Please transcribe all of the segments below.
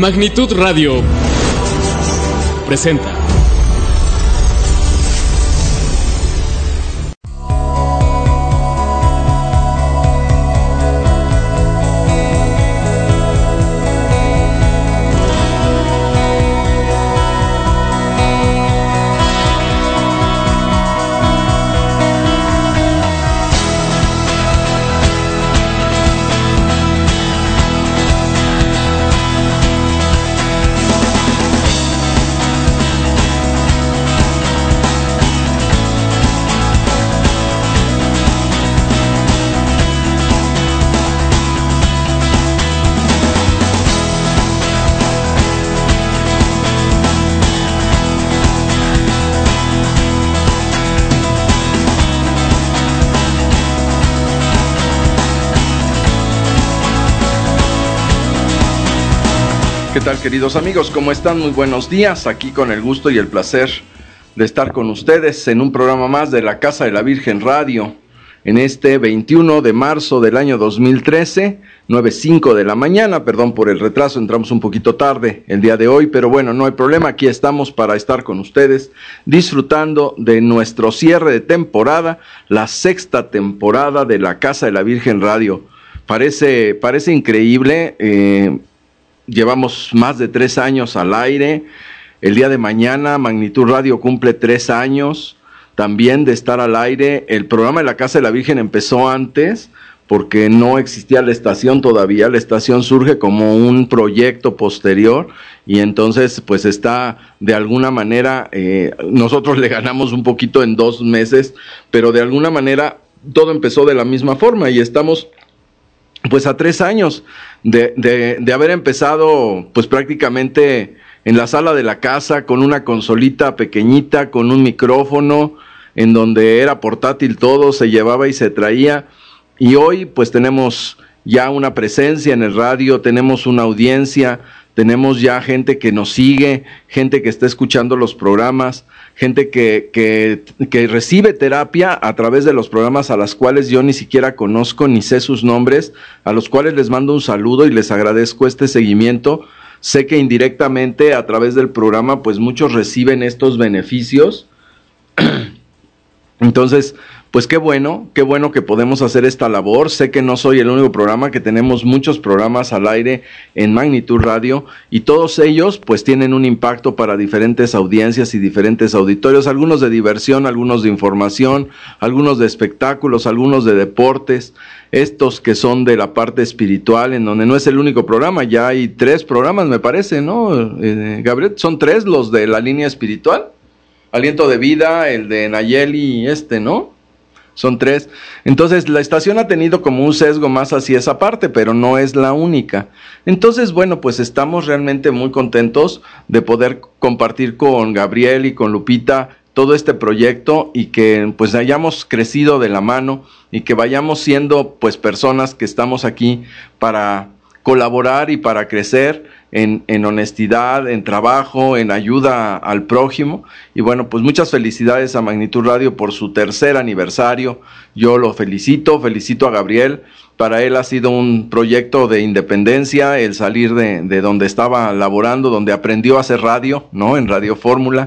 Magnitud Radio presenta. ¿Qué tal, queridos amigos? ¿Cómo están? Muy buenos días, aquí con el gusto y el placer de estar con ustedes en un programa más de la Casa de la Virgen Radio, en este 21 de marzo del año 2013, 9:05 de la mañana, perdón por el retraso, entramos un poquito tarde el día de hoy, pero bueno, no hay problema, aquí estamos para estar con ustedes, disfrutando de nuestro cierre de temporada, la sexta temporada de la Casa de la Virgen Radio. Parece increíble. Llevamos más de 3 años al aire. El día de mañana Magnitud Radio cumple 3 años también de estar al aire. El programa de la Casa de la Virgen empezó antes porque no existía la estación todavía. La estación surge como un proyecto posterior y entonces pues está de alguna manera, nosotros le ganamos un poquito en 2 meses, pero de alguna manera todo empezó de la misma forma y estamos pues a 3 años de haber empezado pues prácticamente en la sala de la casa con una consolita pequeñita, con un micrófono en donde era portátil todo, se llevaba y se traía, y hoy pues tenemos ya una presencia en el radio, tenemos una audiencia, tenemos ya gente que nos sigue, gente que está escuchando los programas, gente que recibe terapia a través de los programas a las cuales yo ni siquiera conozco ni sé sus nombres, a los cuales les mando un saludo y les agradezco este seguimiento. Sé que indirectamente a través del programa pues muchos reciben estos beneficios. Entonces, pues qué bueno que podemos hacer esta labor. Sé que no soy el único programa, que tenemos muchos programas al aire en Magnitud Radio y todos ellos pues tienen un impacto para diferentes audiencias y diferentes auditorios, algunos de diversión, algunos de información, algunos de espectáculos, algunos de deportes, estos que son de la parte espiritual, en donde no es el único programa, ya hay 3 programas me parece, ¿no? Gabriel, son 3 los de la línea espiritual, Aliento de Vida, el de Nayeli y ¿no? Son 3. Entonces la estación ha tenido como un sesgo más hacia esa parte, pero no es la única. Entonces, bueno, pues estamos realmente muy contentos de poder compartir con Gabriel y con Lupita todo este proyecto y que pues hayamos crecido de la mano y que vayamos siendo pues personas que estamos aquí para colaborar y para crecer en honestidad, en trabajo, en ayuda al prójimo. Y bueno, pues muchas felicidades a Magnitud Radio por su 3er aniversario. Yo lo felicito a Gabriel. Para él ha sido un proyecto de independencia, el salir de donde estaba laborando, donde aprendió a hacer radio, ¿no? En Radio Fórmula.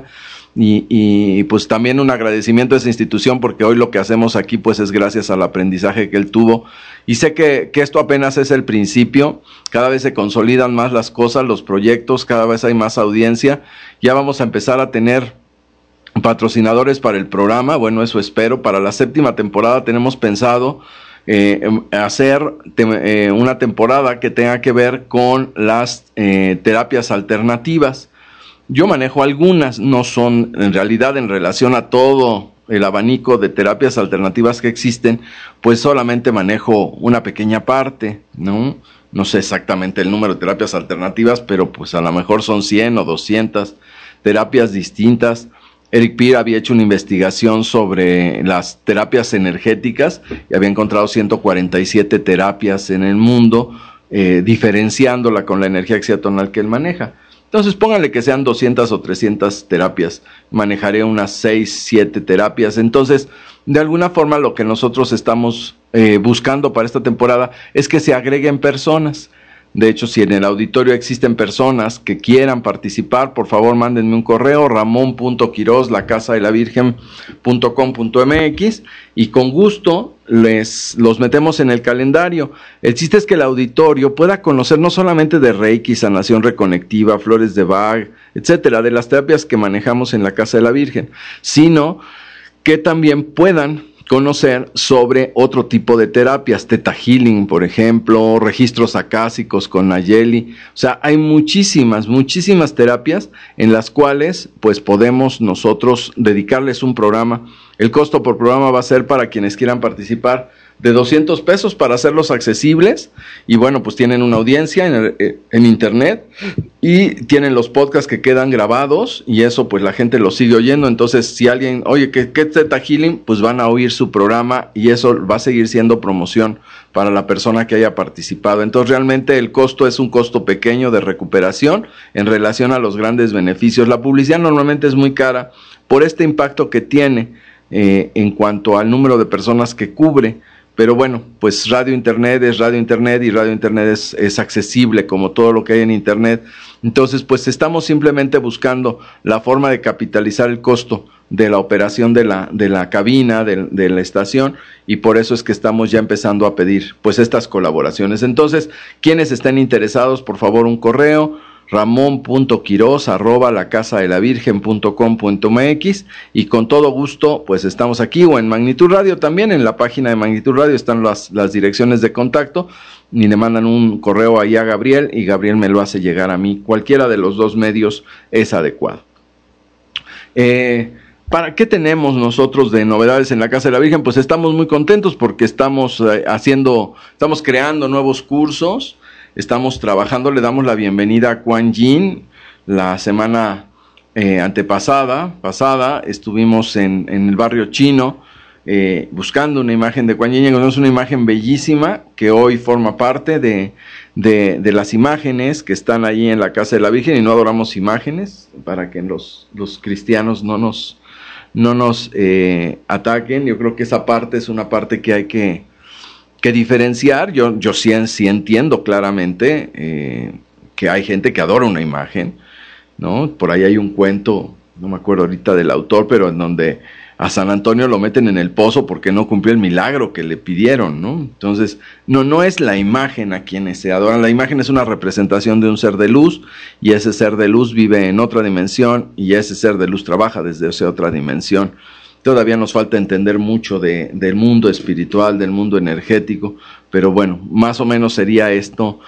Y pues también un agradecimiento a esa institución, porque hoy lo que hacemos aquí pues es gracias al aprendizaje que él tuvo, y sé que esto apenas es el principio, cada vez se consolidan más las cosas, los proyectos, cada vez hay más audiencia, ya vamos a empezar a tener patrocinadores para el programa, bueno, eso espero. Para la 7ª temporada tenemos pensado hacer una temporada que tenga que ver con las terapias alternativas. Yo manejo algunas, no son en realidad en relación a todo el abanico de terapias alternativas que existen, pues solamente manejo una pequeña parte, ¿no? No sé exactamente el número de terapias alternativas, pero pues a lo mejor son 100 o 200 terapias distintas. Eric Peer había hecho una investigación sobre las terapias energéticas y había encontrado 147 terapias en el mundo, diferenciándola con la energía exciatonal que él maneja. Entonces pónganle que sean 200 o 300 terapias, manejaré unas 6, 7 terapias. Entonces, de alguna forma lo que nosotros estamos buscando para esta temporada es que se agreguen personas. De hecho, si en el auditorio existen personas que quieran participar, por favor mándenme un correo, ramon.quiroz.lacasadelavirgen.com.mx, y con gusto los metemos en el calendario. El chiste es que el auditorio pueda conocer no solamente de Reiki, sanación reconectiva, flores de Bach, etcétera, de las terapias que manejamos en la Casa de la Virgen, sino que también puedan conocer sobre otro tipo de terapias, Theta Healing, por ejemplo, registros acásicos con Nayeli. O sea, hay muchísimas terapias en las cuales pues podemos nosotros dedicarles un programa. El costo por programa va a ser, para quienes quieran participar, de $200 para hacerlos accesibles, y bueno, pues tienen una audiencia en internet, y tienen los podcasts que quedan grabados, y eso pues la gente lo sigue oyendo. Entonces, si alguien, oye, ¿qué es Theta Healing? Pues van a oír su programa, y eso va a seguir siendo promoción para la persona que haya participado. Entonces, realmente el costo es un costo pequeño de recuperación en relación a los grandes beneficios. La publicidad normalmente es muy cara por este impacto que tiene en cuanto al número de personas que cubre. Pero bueno, pues radio internet es radio internet, y radio internet es accesible como todo lo que hay en internet. Entonces, pues estamos simplemente buscando la forma de capitalizar el costo de la operación de la cabina, de la estación, y por eso es que estamos ya empezando a pedir pues estas colaboraciones. Entonces, quienes estén interesados, por favor, un correo, ramon.quiroz@lacasadelavirgen.com.mx, y con todo gusto pues estamos aquí, o en Magnitud Radio también. En la página de Magnitud Radio están las direcciones de contacto, y le mandan un correo ahí a Gabriel, y Gabriel me lo hace llegar a mí. Cualquiera de los dos medios es adecuado. ¿Para qué tenemos nosotros de novedades en la Casa de la Virgen? Pues estamos muy contentos porque estamos creando nuevos cursos. Estamos trabajando, le damos la bienvenida a Kuan Yin. La semana pasada, estuvimos en el barrio chino buscando una imagen de Kuan Yin. Encontramos una imagen bellísima que hoy forma parte de las imágenes que están allí en la Casa de la Virgen, y no adoramos imágenes para que los cristianos no nos ataquen. Yo creo que esa parte es una parte que hay que diferenciar. Yo sí entiendo claramente que hay gente que adora una imagen, ¿no? Por ahí hay un cuento, no me acuerdo ahorita del autor, pero en donde a San Antonio lo meten en el pozo porque no cumplió el milagro que le pidieron, ¿no? Entonces, no es la imagen a quienes se adoran. La imagen es una representación de un ser de luz, y ese ser de luz vive en otra dimensión, y ese ser de luz trabaja desde esa otra dimensión. Todavía nos falta entender mucho del mundo espiritual, del mundo energético, pero bueno, más o menos sería esto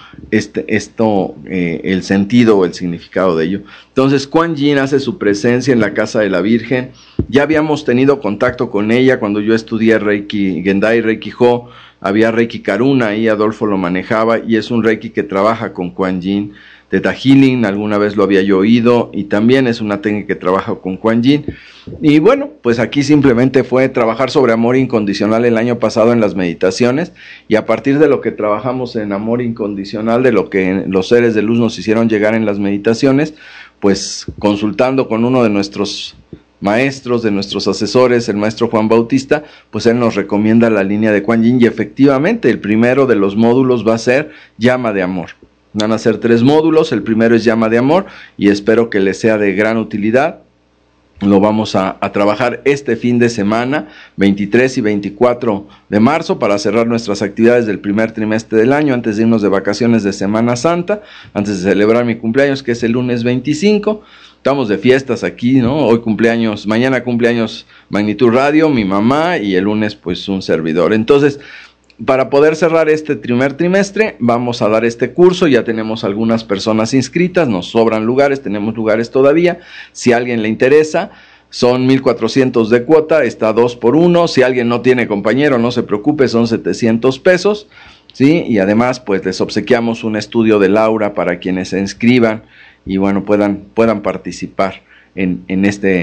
el sentido o el significado de ello. Entonces, Kuan Yin hace su presencia en la Casa de la Virgen. Ya habíamos tenido contacto con ella cuando yo estudié Reiki Gendai, Reiki Ho. Había Reiki Karuna, ahí Adolfo lo manejaba, y es un Reiki que trabaja con Kuan Yin. Theta Healing, alguna vez lo había yo oído, y también es una técnica que trabaja con Kuan Yin. Y bueno, pues aquí simplemente fue trabajar sobre amor incondicional el año pasado en las meditaciones, y a partir de lo que trabajamos en amor incondicional, de lo que los seres de luz nos hicieron llegar en las meditaciones, pues consultando con uno de nuestros maestros, de nuestros asesores, el maestro Juan Bautista, pues él nos recomienda la línea de Kuan Yin, y efectivamente el primero de los módulos va a ser llama de amor. Van a ser 3 módulos, el primero es llama de amor, y espero que les sea de gran utilidad. Lo vamos a trabajar este fin de semana, 23 y 24 de marzo, para cerrar nuestras actividades del primer trimestre del año, antes de irnos de vacaciones de Semana Santa, antes de celebrar mi cumpleaños, que es el lunes 25. Estamos de fiestas aquí, ¿no? Hoy cumpleaños, mañana cumpleaños Magnitud Radio, mi mamá, y el lunes pues un servidor. Entonces, para poder cerrar este primer trimestre, vamos a dar este curso. Ya tenemos algunas personas inscritas, nos sobran lugares, tenemos lugares todavía. Si a alguien le interesa, son 1,400 de cuota, está 2 por 1. Si alguien no tiene compañero, no se preocupe, son $700, ¿sí? Y además, pues les obsequiamos un estudio de Laura para quienes se inscriban y bueno, puedan participar en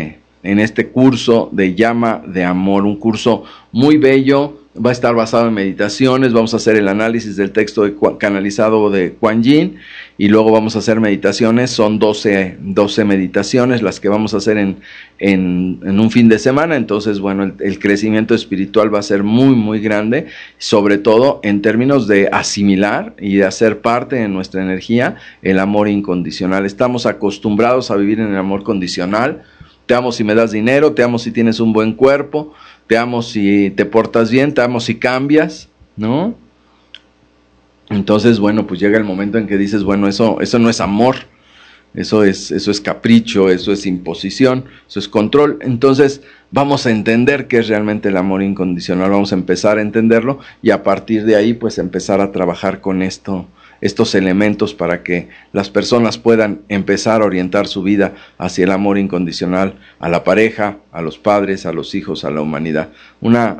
en este curso de Llama de Amor, un curso muy bello. Va a estar basado en meditaciones, vamos a hacer el análisis del texto canalizado de Kuan Yin y luego vamos a hacer meditaciones, son 12 meditaciones las que vamos a hacer en un fin de semana. Entonces, bueno, el crecimiento espiritual va a ser muy, muy grande, sobre todo en términos de asimilar y de hacer parte de nuestra energía el amor incondicional. Estamos acostumbrados a vivir en el amor condicional. Te amo si me das dinero, te amo si tienes un buen cuerpo, te amo si te portas bien, te amo si cambias, ¿no? Entonces, bueno, pues llega el momento en que dices, bueno, eso no es amor, eso es capricho, eso es imposición, eso es control. Entonces, vamos a entender qué es realmente el amor incondicional, vamos a empezar a entenderlo y a partir de ahí, pues empezar a trabajar con estos elementos para que las personas puedan empezar a orientar su vida hacia el amor incondicional, a la pareja, a los padres, a los hijos, a la humanidad. Un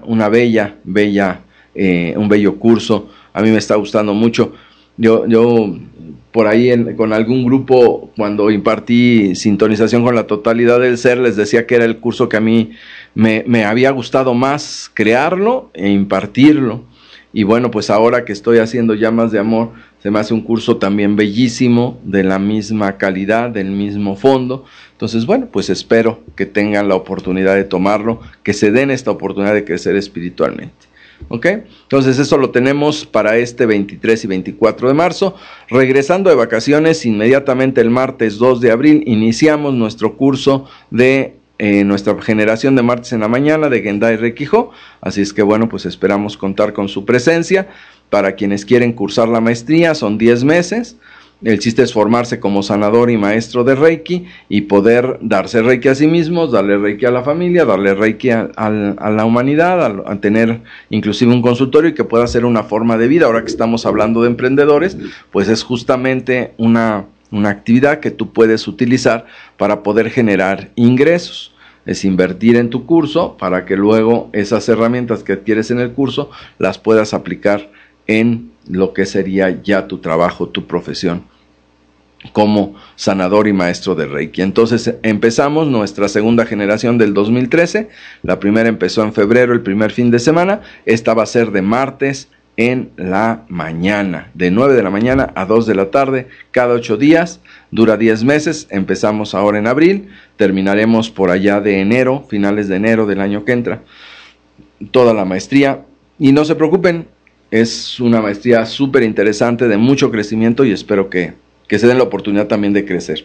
bello curso. A mí me está gustando mucho. Yo por ahí con algún grupo, cuando impartí sintonización con la totalidad del ser, les decía que era el curso que a mí me había gustado más crearlo e impartirlo. Y bueno, pues ahora que estoy haciendo Llamas de Amor, se me hace un curso también bellísimo, de la misma calidad, del mismo fondo. Entonces, bueno, pues espero que tengan la oportunidad de tomarlo, que se den esta oportunidad de crecer espiritualmente. ¿Ok? Entonces eso lo tenemos para este 23 y 24 de marzo. Regresando de vacaciones, inmediatamente el martes 2 de abril, iniciamos nuestro curso de nuestra generación de martes en la mañana de Gendai Rekijo. Así es que bueno, pues esperamos contar con su presencia. Para quienes quieren cursar la maestría, son 10 meses. El chiste es formarse como sanador y maestro de Reiki y poder darse Reiki a sí mismos, darle Reiki a la familia, darle Reiki a la humanidad, a tener inclusive un consultorio y que pueda ser una forma de vida. Ahora que estamos hablando de emprendedores, pues es justamente una actividad que tú puedes utilizar para poder generar ingresos. Es invertir en tu curso para que luego esas herramientas que adquieres en el curso las puedas aplicar en lo que sería ya tu trabajo, tu profesión como sanador y maestro de Reiki. Entonces empezamos nuestra segunda generación del 2013, la primera empezó en febrero, el primer fin de semana, esta va a ser de martes en la mañana, de 9 de la mañana a 2 de la tarde, cada 8 días, dura 10 meses, empezamos ahora en abril, terminaremos por allá de enero, finales de enero del año que entra, toda la maestría, y no se preocupen, es una maestría súper interesante, de mucho crecimiento y espero que se den la oportunidad también de crecer.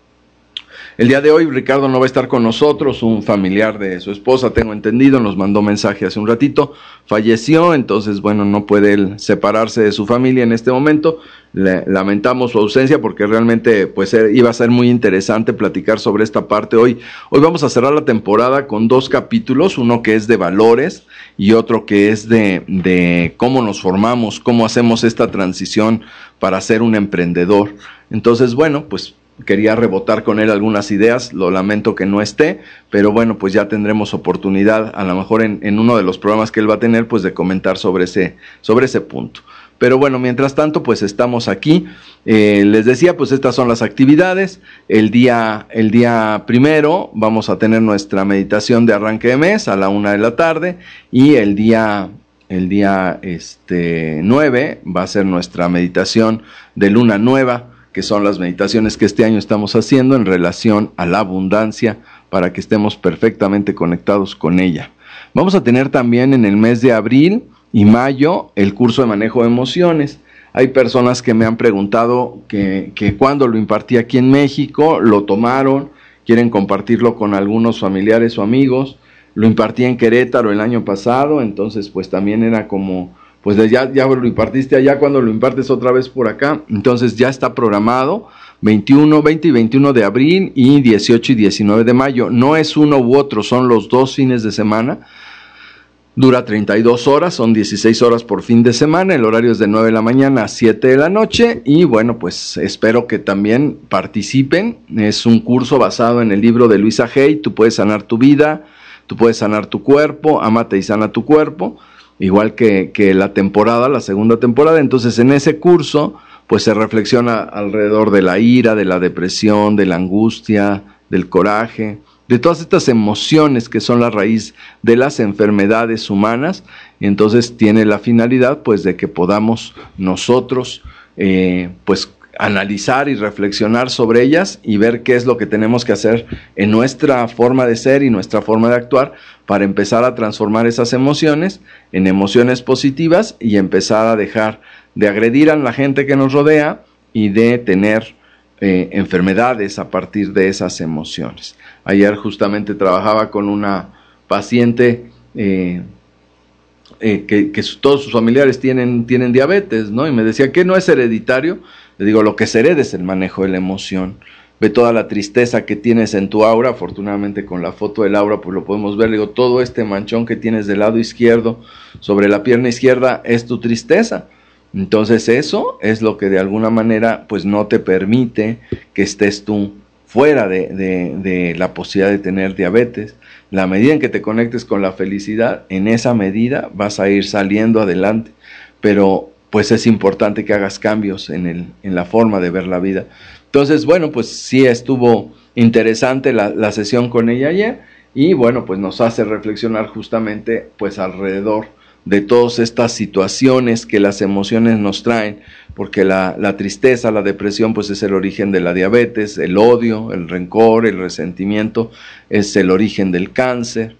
El día de hoy Ricardo no va a estar con nosotros, un familiar de su esposa, tengo entendido, nos mandó mensaje hace un ratito, falleció, entonces bueno, no puede él separarse de su familia en este momento, lamentamos su ausencia porque realmente pues iba a ser muy interesante platicar sobre esta parte hoy. Hoy vamos a cerrar la temporada con 2 capítulos, uno que es de valores y otro que es de cómo nos formamos, cómo hacemos esta transición para ser un emprendedor. Entonces bueno, pues quería rebotar con él algunas ideas, lo lamento que no esté, pero bueno, pues ya tendremos oportunidad, a lo mejor en uno de los programas que él va a tener, pues de comentar sobre ese punto. Pero bueno, mientras tanto, pues estamos aquí. Les decía, pues estas son las actividades. El día primero vamos a tener nuestra meditación de arranque de mes a la 1 de la tarde y el día 9 va a ser nuestra meditación de luna nueva, que son las meditaciones que este año estamos haciendo en relación a la abundancia para que estemos perfectamente conectados con ella. Vamos a tener también en el mes de abril y mayo el curso de manejo de emociones. Hay personas que me han preguntado que cuando lo impartí aquí en México, lo tomaron, quieren compartirlo con algunos familiares o amigos. Lo impartí en Querétaro el año pasado, entonces pues también era como, pues ya lo impartiste allá, cuando lo impartes otra vez por acá. Entonces ya está programado 20 y 21 de abril y 18 y 19 de mayo. No es uno u otro, son los 2 fines de semana. Dura 32 horas, son 16 horas por fin de semana, el horario es de 9 de la mañana a 7 de la noche y bueno, pues espero que también participen. Es un curso basado en el libro de Luisa Hay, Tú puedes sanar tu vida, tú puedes sanar tu cuerpo, ámate y sana tu cuerpo, igual que la segunda temporada. Entonces en ese curso pues se reflexiona alrededor de la ira, de la depresión, de la angustia, del coraje, de todas estas emociones que son la raíz de las enfermedades humanas. Y entonces tiene la finalidad pues de que podamos nosotros pues analizar y reflexionar sobre ellas y ver qué es lo que tenemos que hacer en nuestra forma de ser y nuestra forma de actuar para empezar a transformar esas emociones en emociones positivas y empezar a dejar de agredir a la gente que nos rodea y de tener enfermedades a partir de esas emociones. Ayer justamente trabajaba con una paciente que todos sus familiares tienen diabetes, ¿no? Y me decía que no es hereditario. Le digo, lo que se hereda es el manejo de la emoción. Ve toda la tristeza que tienes en tu aura. Afortunadamente con la foto del aura pues lo podemos ver. Le digo, todo este manchón que tienes del lado izquierdo sobre la pierna izquierda es tu tristeza. Entonces eso es lo que de alguna manera pues no te permite que estés tú fuera de la posibilidad de tener diabetes. La medida en que te conectes con la felicidad, en esa medida vas a ir saliendo adelante. Pero pues es importante que hagas cambios en la forma de ver la vida. Entonces, bueno, pues sí estuvo interesante la sesión con ella ayer, y bueno, pues nos hace reflexionar justamente pues alrededor de todas estas situaciones que las emociones nos traen, porque la tristeza, la depresión pues es el origen de la diabetes, el odio, el rencor, el resentimiento es el origen del cáncer,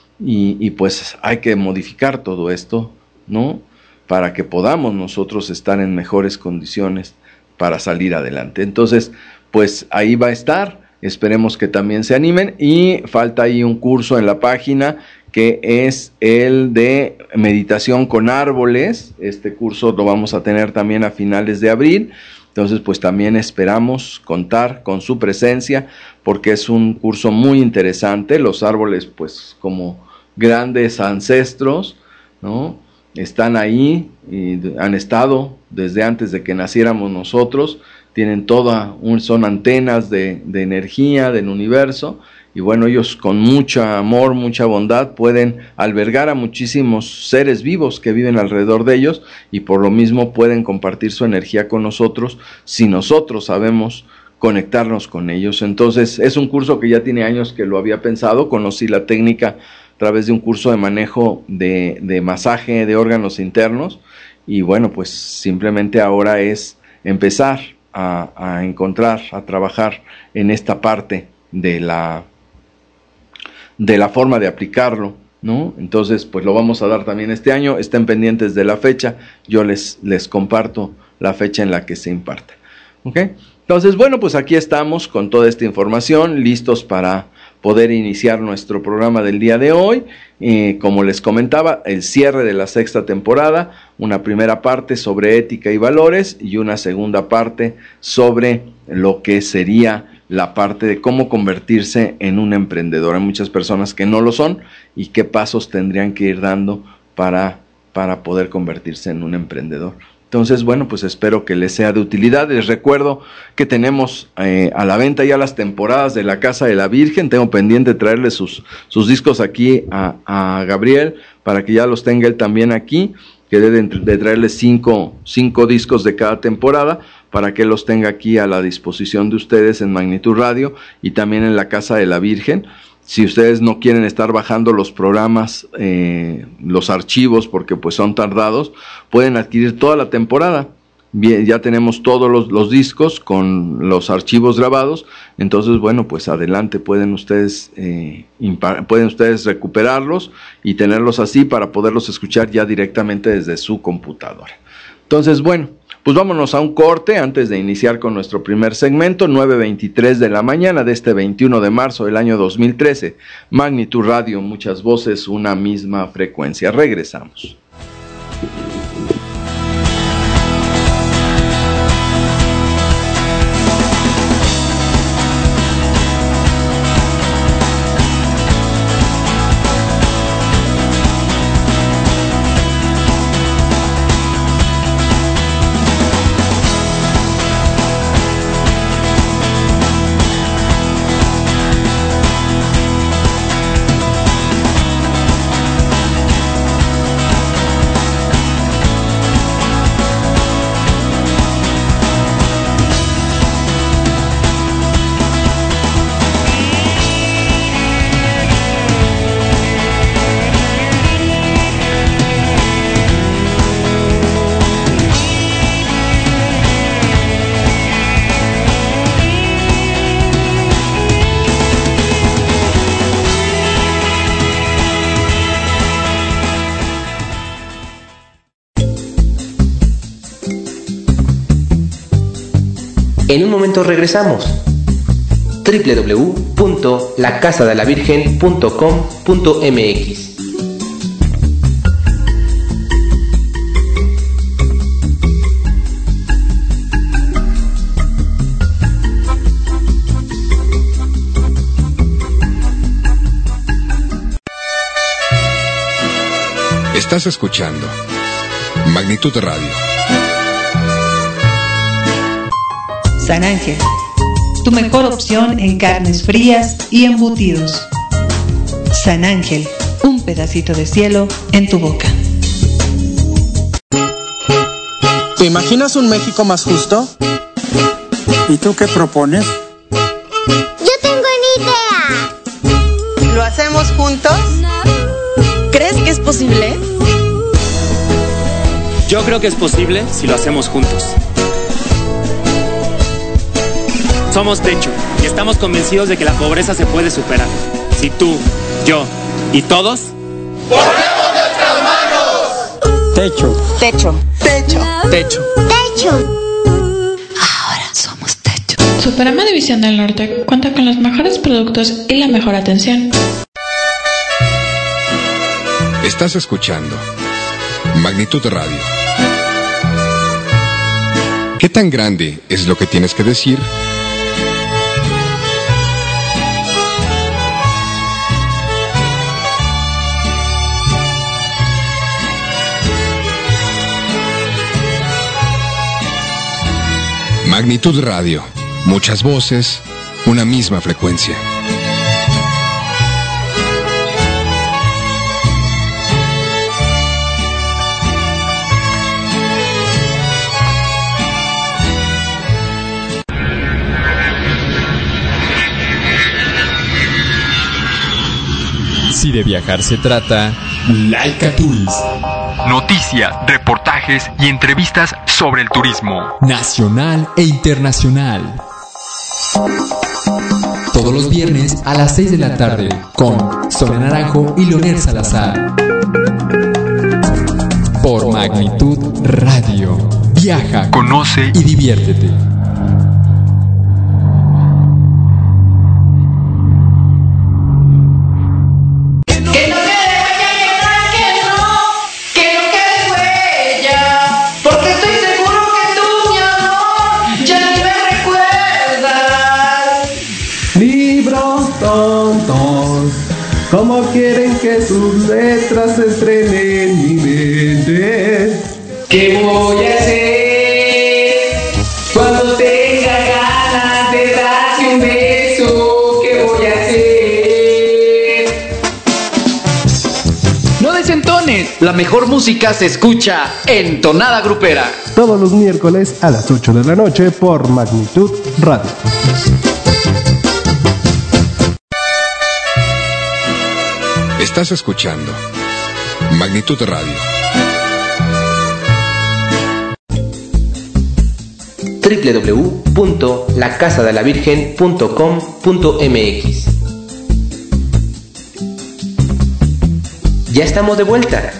y pues hay que modificar todo esto, ¿no?, para que podamos nosotros estar en mejores condiciones para salir adelante. Entonces, pues ahí va a estar, esperemos que también se animen, y falta ahí un curso en la página que es el de meditación con árboles. Este curso lo vamos a tener también a finales de abril, entonces pues también esperamos contar con su presencia, porque es un curso muy interesante. Los árboles pues como grandes ancestros, ¿no?, están ahí y han estado desde antes de que naciéramos nosotros, tienen son antenas de energía del universo, y bueno, ellos con mucho amor, mucha bondad pueden albergar a muchísimos seres vivos que viven alrededor de ellos, y por lo mismo pueden compartir su energía con nosotros si nosotros sabemos conectarnos con ellos. Entonces es un curso que ya tiene años que lo había pensado, conocí la técnica a través de un curso de manejo de masaje de órganos internos, y bueno, pues simplemente ahora es empezar a encontrar, a trabajar en esta parte de la forma de aplicarlo, ¿no? Entonces pues lo vamos a dar también este año. Estén pendientes de la fecha, yo les comparto la fecha en la que se imparte, ¿ok? Entonces, bueno, pues aquí estamos con toda esta información, listos para poder iniciar nuestro programa del día de hoy. Como les comentaba, el cierre de la 6ª temporada, una primera parte sobre ética y valores y una segunda parte sobre lo que sería la parte de cómo convertirse en un emprendedor. Hay muchas personas que no lo son, y qué pasos tendrían que ir dando para poder convertirse en un emprendedor. Entonces, bueno, pues espero que les sea de utilidad. Les recuerdo que tenemos a la venta ya las temporadas de la Casa de la Virgen. Tengo pendiente traerle sus discos aquí a Gabriel, para que ya los tenga él también aquí, que debe de traerle cinco discos de cada temporada, para que los tenga aquí a la disposición de ustedes en Magnitud Radio y también en la Casa de la Virgen. Si ustedes no quieren estar bajando los programas, los archivos, porque pues son tardados, pueden adquirir toda la temporada. Bien, ya tenemos todos los discos con los archivos grabados. Entonces, bueno, pues adelante, pueden ustedes recuperarlos y tenerlos así para poderlos escuchar ya directamente desde su computadora. Entonces, bueno, pues vámonos a un corte antes de iniciar con nuestro primer segmento. 9:23 de la mañana de este 21 de marzo del año 2013. Magnitud Radio, muchas voces, una misma frecuencia. Regresamos. En un momento regresamos. www.lacasadelavirgen.com.mx. Estás escuchando Magnitud Radio. San Ángel, tu mejor opción en carnes frías y embutidos. San Ángel, un pedacito de cielo en tu boca. ¿Te imaginas un México más justo? ¿Y tú qué propones? Yo tengo una idea. ¿Lo hacemos juntos? ¿Crees que es posible? Yo creo que es posible si lo hacemos juntos. Somos Techo y estamos convencidos de que la pobreza se puede superar. Si tú, yo y todos ¡ponemos nuestras manos! Techo. Techo. Techo. Techo. Techo. Ahora somos Techo. Superama División del Norte cuenta con los mejores productos y la mejor atención. Estás escuchando Magnitud Radio. ¿Qué tan grande es lo que tienes que decir? Magnitud Radio. Muchas voces, una misma frecuencia. Si de viajar se trata, Laika Tours. Noticias, reportajes y entrevistas sobre el turismo nacional e internacional. Todos los viernes a las 6 de la tarde con Sonia Naranjo y Leonel Salazar. Por Magnitud Radio. Viaja, conoce y diviértete. ¿Cómo quieren que sus letras entren en mi mente? ¿Qué voy a hacer cuando tenga ganas de darte un beso? ¿Qué voy a hacer? No desentones, la mejor música se escucha en Tonada Grupera. Todos los miércoles a las 8 de la noche por Magnitud Radio. Estás escuchando Magnitud Radio. www.lacasadelavirgen.com.mx. Ya estamos de vuelta.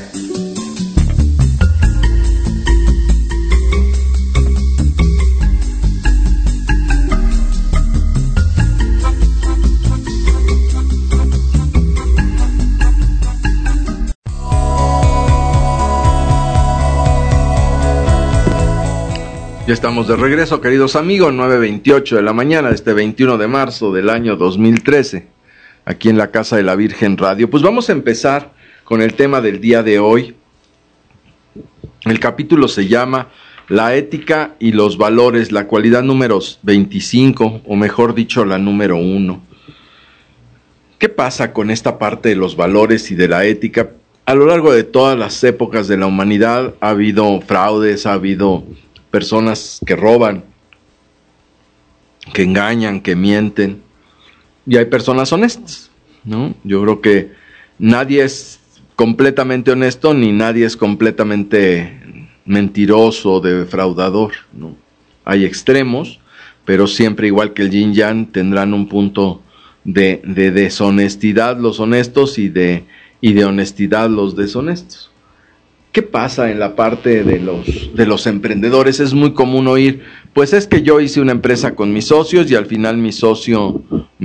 Ya estamos de regreso, queridos amigos, 9:28 de la mañana de este 21 de marzo del año 2013, aquí en la Casa de la Virgen Radio. Pues vamos a empezar con el tema del día de hoy. El capítulo se llama La ética y los valores, la cualidad número 25, o mejor dicho, la número 1. ¿Qué pasa con esta parte de los valores y de la ética? A lo largo de todas las épocas de la humanidad ha habido fraudes, ha habido personas que roban, que engañan, que mienten, y hay personas honestas, ¿no? Yo creo que nadie es completamente honesto, ni nadie es completamente mentiroso, defraudador, ¿no? Hay extremos, pero siempre, igual que el yin yang, tendrán un punto de deshonestidad los honestos y de honestidad los deshonestos. ¿qué pasa en la parte de los emprendedores? Es muy común oír, pues es que yo hice una empresa con mis socios y al final mi socio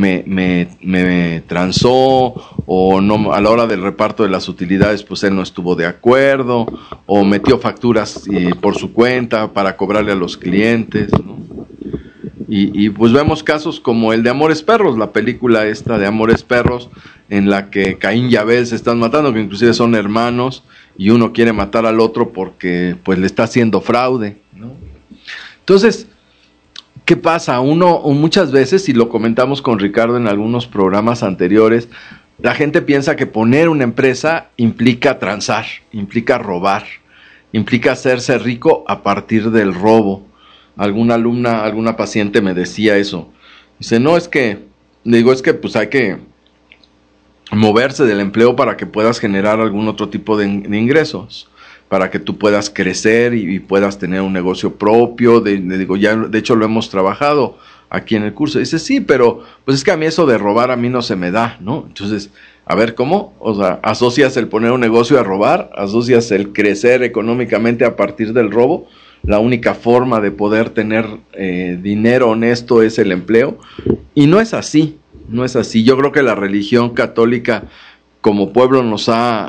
me transó, o no, a la hora del reparto de las utilidades pues él no estuvo de acuerdo, o metió facturas por su cuenta para cobrarle a los clientes, ¿no? Y pues vemos casos como el de Amores Perros, la película esta de Amores Perros, en la que Caín y Abel se están matando, que inclusive son hermanos, y uno quiere matar al otro porque pues le está haciendo fraude, ¿no? Entonces, ¿qué pasa? Uno muchas veces, y lo comentamos con Ricardo en algunos programas anteriores, la gente piensa que poner una empresa implica transar, implica robar, implica hacerse rico a partir del robo. Alguna alumna, alguna paciente me decía eso. Dice, no, es que pues hay que moverse del empleo para que puedas generar algún otro tipo de ingresos, para que tú puedas crecer y puedas tener un negocio propio. De hecho lo hemos trabajado aquí en el curso. Dice, sí, pero pues es que a mí eso de robar a mí no se me da, ¿no? Entonces, a ver, ¿cómo? O sea, ¿asocias el poner un negocio a robar? ¿Asocias el crecer económicamente a partir del robo? La única forma de poder tener dinero honesto es el empleo. Y no es así, no es así. Yo creo que la religión católica como pueblo nos ha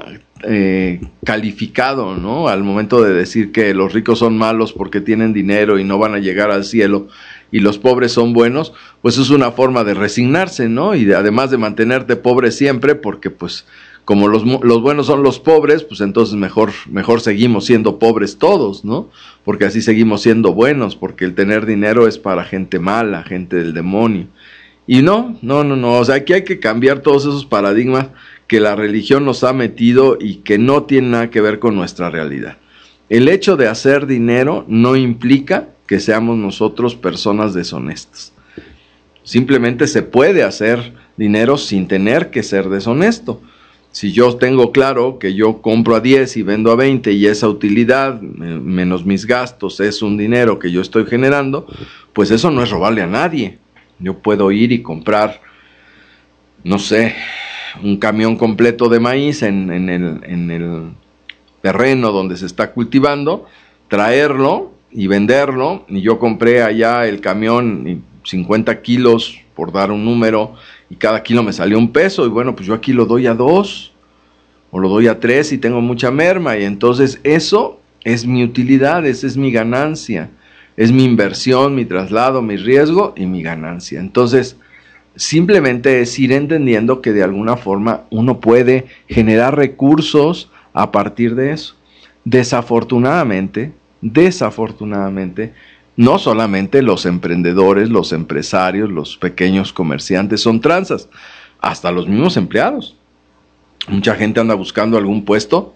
calificado, ¿no? Al momento de decir que los ricos son malos porque tienen dinero y no van a llegar al cielo, y los pobres son buenos, pues es una forma de resignarse, ¿no? Y además de mantenerte pobre siempre, porque pues como los buenos son los pobres, pues entonces mejor seguimos siendo pobres todos, ¿no? Porque así seguimos siendo buenos, porque el tener dinero es para gente mala, gente del demonio. Y no, o sea, aquí hay que cambiar todos esos paradigmas que la religión nos ha metido y que no tienen nada que ver con nuestra realidad. El hecho de hacer dinero no implica que seamos nosotros personas deshonestas. Simplemente se puede hacer dinero sin tener que ser deshonesto. Si yo tengo claro que yo compro a 10 y vendo a 20 y esa utilidad menos mis gastos es un dinero que yo estoy generando, pues eso no es robarle a nadie. Yo puedo ir y comprar, no sé, un camión completo de maíz en el terreno donde se está cultivando, traerlo y venderlo, y yo compré allá el camión 50 kilos, por dar un número, y cada kilo me salió $1, y bueno, pues yo aquí lo doy a 2, o lo doy a 3 y tengo mucha merma, y entonces eso es mi utilidad, esa es mi ganancia, es mi inversión, mi traslado, mi riesgo y mi ganancia. Entonces, simplemente es ir entendiendo que de alguna forma uno puede generar recursos a partir de eso. Desafortunadamente, no solamente los emprendedores, los empresarios, los pequeños comerciantes son tranzas, hasta los mismos empleados. Mucha gente anda buscando algún puesto,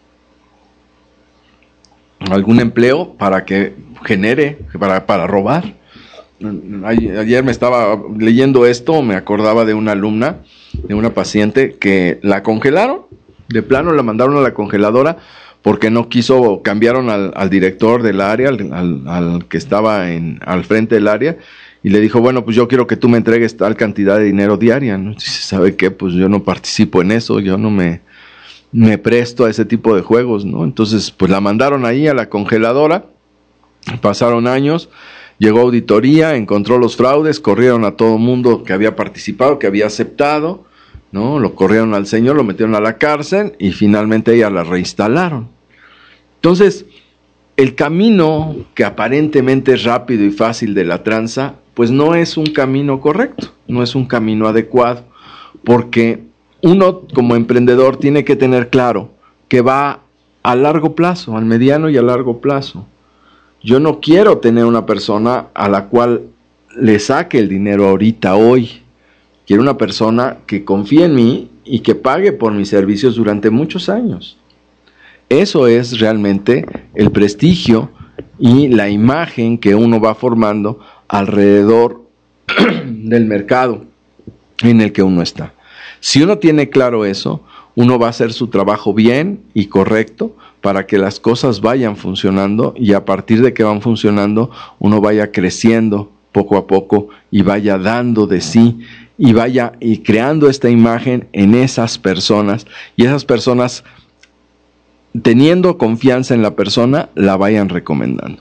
algún empleo para que genere, para robar. Ayer me estaba leyendo esto, me acordaba de una alumna, de una paciente que la congelaron, de plano la mandaron a la congeladora porque no quiso, cambiaron al director del área, al que estaba al frente del área, y le dijo, bueno, pues yo quiero que tú me entregues tal cantidad de dinero diaria, ¿no? Dice, ¿sabe qué? Pues yo no participo en eso, yo no me presto a ese tipo de juegos, ¿no? Entonces, pues la mandaron ahí a la congeladora, pasaron años, llegó auditoría, encontró los fraudes, corrieron a todo mundo que había participado, que había aceptado, ¿no? Lo corrieron al señor, lo metieron a la cárcel y finalmente ella la reinstalaron. Entonces, el camino que aparentemente es rápido y fácil de la tranza, pues no es un camino correcto, no es un camino adecuado, porque uno como emprendedor tiene que tener claro que va a largo plazo, al mediano y a largo plazo. Yo no quiero tener una persona a la cual le saque el dinero ahorita, hoy. Quiero una persona que confíe en mí y que pague por mis servicios durante muchos años. Eso es realmente el prestigio y la imagen que uno va formando alrededor del mercado en el que uno está. Si uno tiene claro eso, uno va a hacer su trabajo bien y correcto para que las cosas vayan funcionando, y a partir de que van funcionando, uno vaya creciendo poco a poco y vaya dando de sí y vaya creando esta imagen en esas personas, y esas personas teniendo confianza en la persona, la vayan recomendando.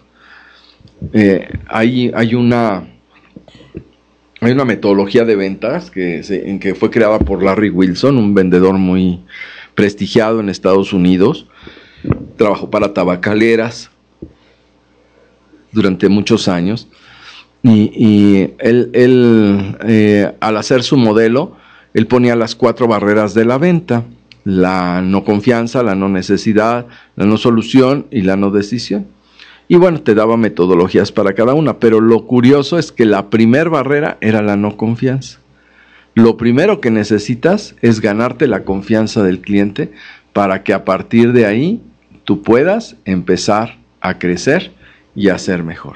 Hay una metodología de ventas que fue creada por Larry Wilson, un vendedor muy prestigiado en Estados Unidos. Trabajó para tabacaleras durante muchos años y él al hacer su modelo, él ponía las 4 barreras de la venta: la no confianza, la no necesidad, la no solución y la no decisión. Y bueno, te daba metodologías para cada una, pero lo curioso es que la primer barrera era la no confianza. Lo primero que necesitas es ganarte la confianza del cliente para que a partir de ahí tú puedas empezar a crecer y a ser mejor.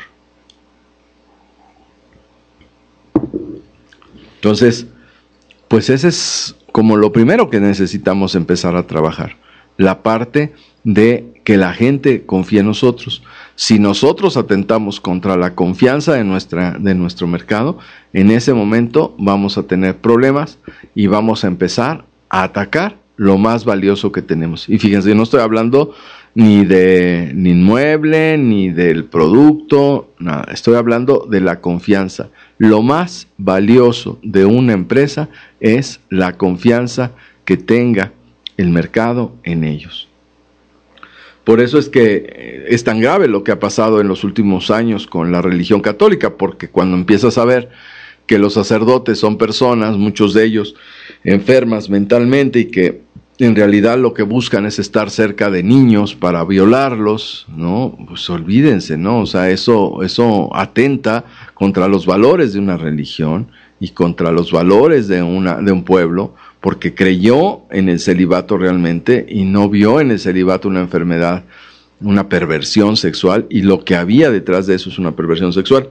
Entonces, pues ese es como lo primero que necesitamos empezar a trabajar, la parte de que la gente confíe en nosotros. Si nosotros atentamos contra la confianza de nuestro mercado, en ese momento vamos a tener problemas y vamos a empezar a atacar lo más valioso que tenemos. Y fíjense, yo no estoy hablando ni inmueble, ni del producto, nada. Estoy hablando de la confianza. Lo más valioso de una empresa es la confianza que tenga el mercado en ellos. Por eso es que es tan grave lo que ha pasado en los últimos años con la religión católica, porque cuando empiezas a ver que los sacerdotes son personas, muchos de ellos enfermas mentalmente, y que en realidad lo que buscan es estar cerca de niños para violarlos, ¿no? Pues olvídense, ¿no? O sea, eso atenta contra los valores de una religión y contra los valores de un pueblo, porque creyó en el celibato realmente y no vio en el celibato una enfermedad, una perversión sexual, y lo que había detrás de eso es una perversión sexual.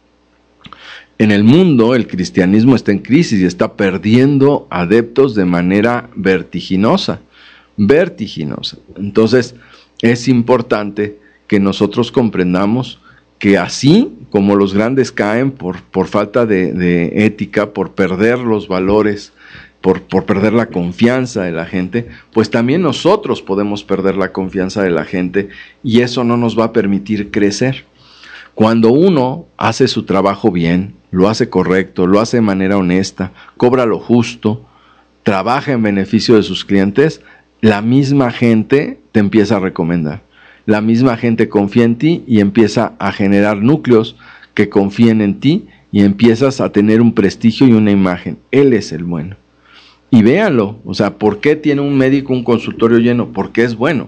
En el mundo el cristianismo está en crisis y está perdiendo adeptos de manera vertiginosa. Entonces es importante que nosotros comprendamos que así como los grandes caen por falta de ética, por perder los valores, por perder la confianza de la gente, pues también nosotros podemos perder la confianza de la gente y eso no nos va a permitir crecer. Cuando uno hace su trabajo bien, lo hace correcto, lo hace de manera honesta, cobra lo justo, trabaja en beneficio de sus clientes, la misma gente te empieza a recomendar. La misma gente confía en ti y empieza a generar núcleos que confíen en ti y empiezas a tener un prestigio y una imagen. Él es el bueno. Y véanlo, o sea, ¿por qué tiene un médico un consultorio lleno? Porque es bueno.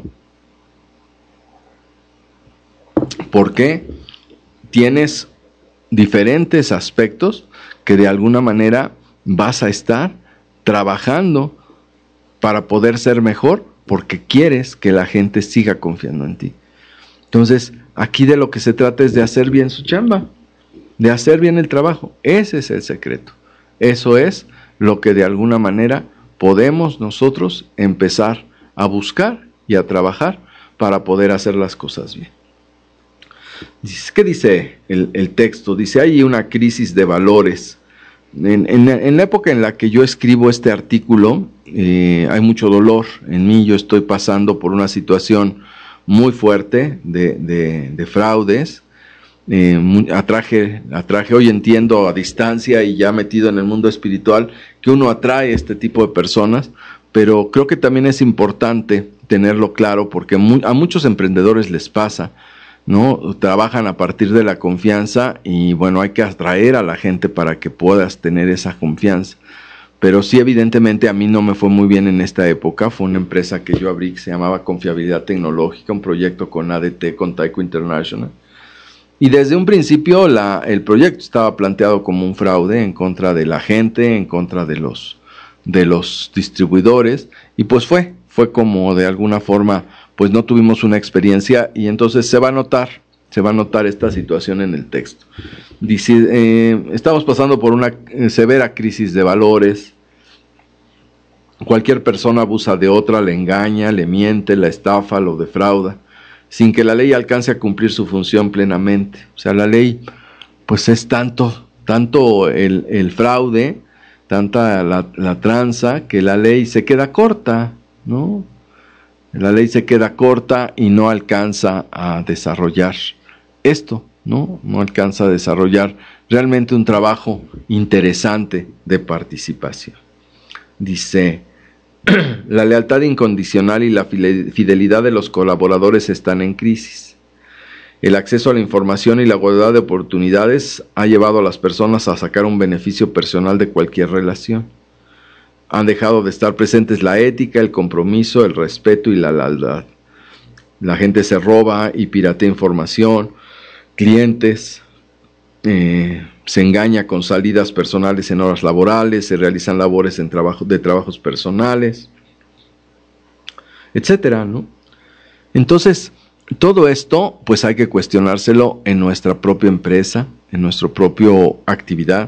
¿Por qué? Tienes diferentes aspectos que de alguna manera vas a estar trabajando para poder ser mejor, porque quieres que la gente siga confiando en ti. Entonces, aquí de lo que se trata es de hacer bien su chamba, de hacer bien el trabajo. Ese es el secreto. Eso es lo que de alguna manera podemos nosotros empezar a buscar y a trabajar para poder hacer las cosas bien. ¿Qué dice el texto? Dice, hay una crisis de valores. En la época en la que yo escribo este artículo, hay mucho dolor en mí. Yo estoy pasando por una situación muy fuerte de fraudes. Atraje, hoy entiendo a distancia y ya metido en el mundo espiritual, que uno atrae este tipo de personas, pero creo que también es importante tenerlo claro, porque a muchos emprendedores les pasa, ¿no? Trabajan a partir de la confianza y bueno, hay que atraer a la gente para que puedas tener esa confianza. Pero sí, evidentemente a mí no me fue muy bien en esta época. Fue una empresa que yo abrí que se llamaba Confiabilidad Tecnológica, un proyecto con ADT, con Taiko International. Y desde un principio el proyecto estaba planteado como un fraude en contra de la gente, en contra de los distribuidores, y pues fue como de alguna forma pues no tuvimos una experiencia, y entonces se va a notar esta situación en el texto. Dice, estamos pasando por una severa crisis de valores. Cualquier persona abusa de otra, le engaña, le miente, la estafa, lo defrauda, sin que la ley alcance a cumplir su función plenamente. O sea, la ley pues es tanto el fraude, tanta la tranza, que la ley se queda corta, ¿no? La ley se queda corta y no alcanza a desarrollar esto, ¿no? No alcanza a desarrollar realmente un trabajo interesante de participación. Dice, la lealtad incondicional y la fidelidad de los colaboradores están en crisis. El acceso a la información y la igualdad de oportunidades ha llevado a las personas a sacar un beneficio personal de cualquier relación. Han dejado de estar presentes la ética, el compromiso, el respeto y la lealtad. La gente se roba y piratea información, clientes, se engaña con salidas personales en horas laborales, se realizan labores de trabajos personales, etcétera, ¿no? Entonces, todo esto, pues hay que cuestionárselo en nuestra propia empresa, en nuestra propia actividad,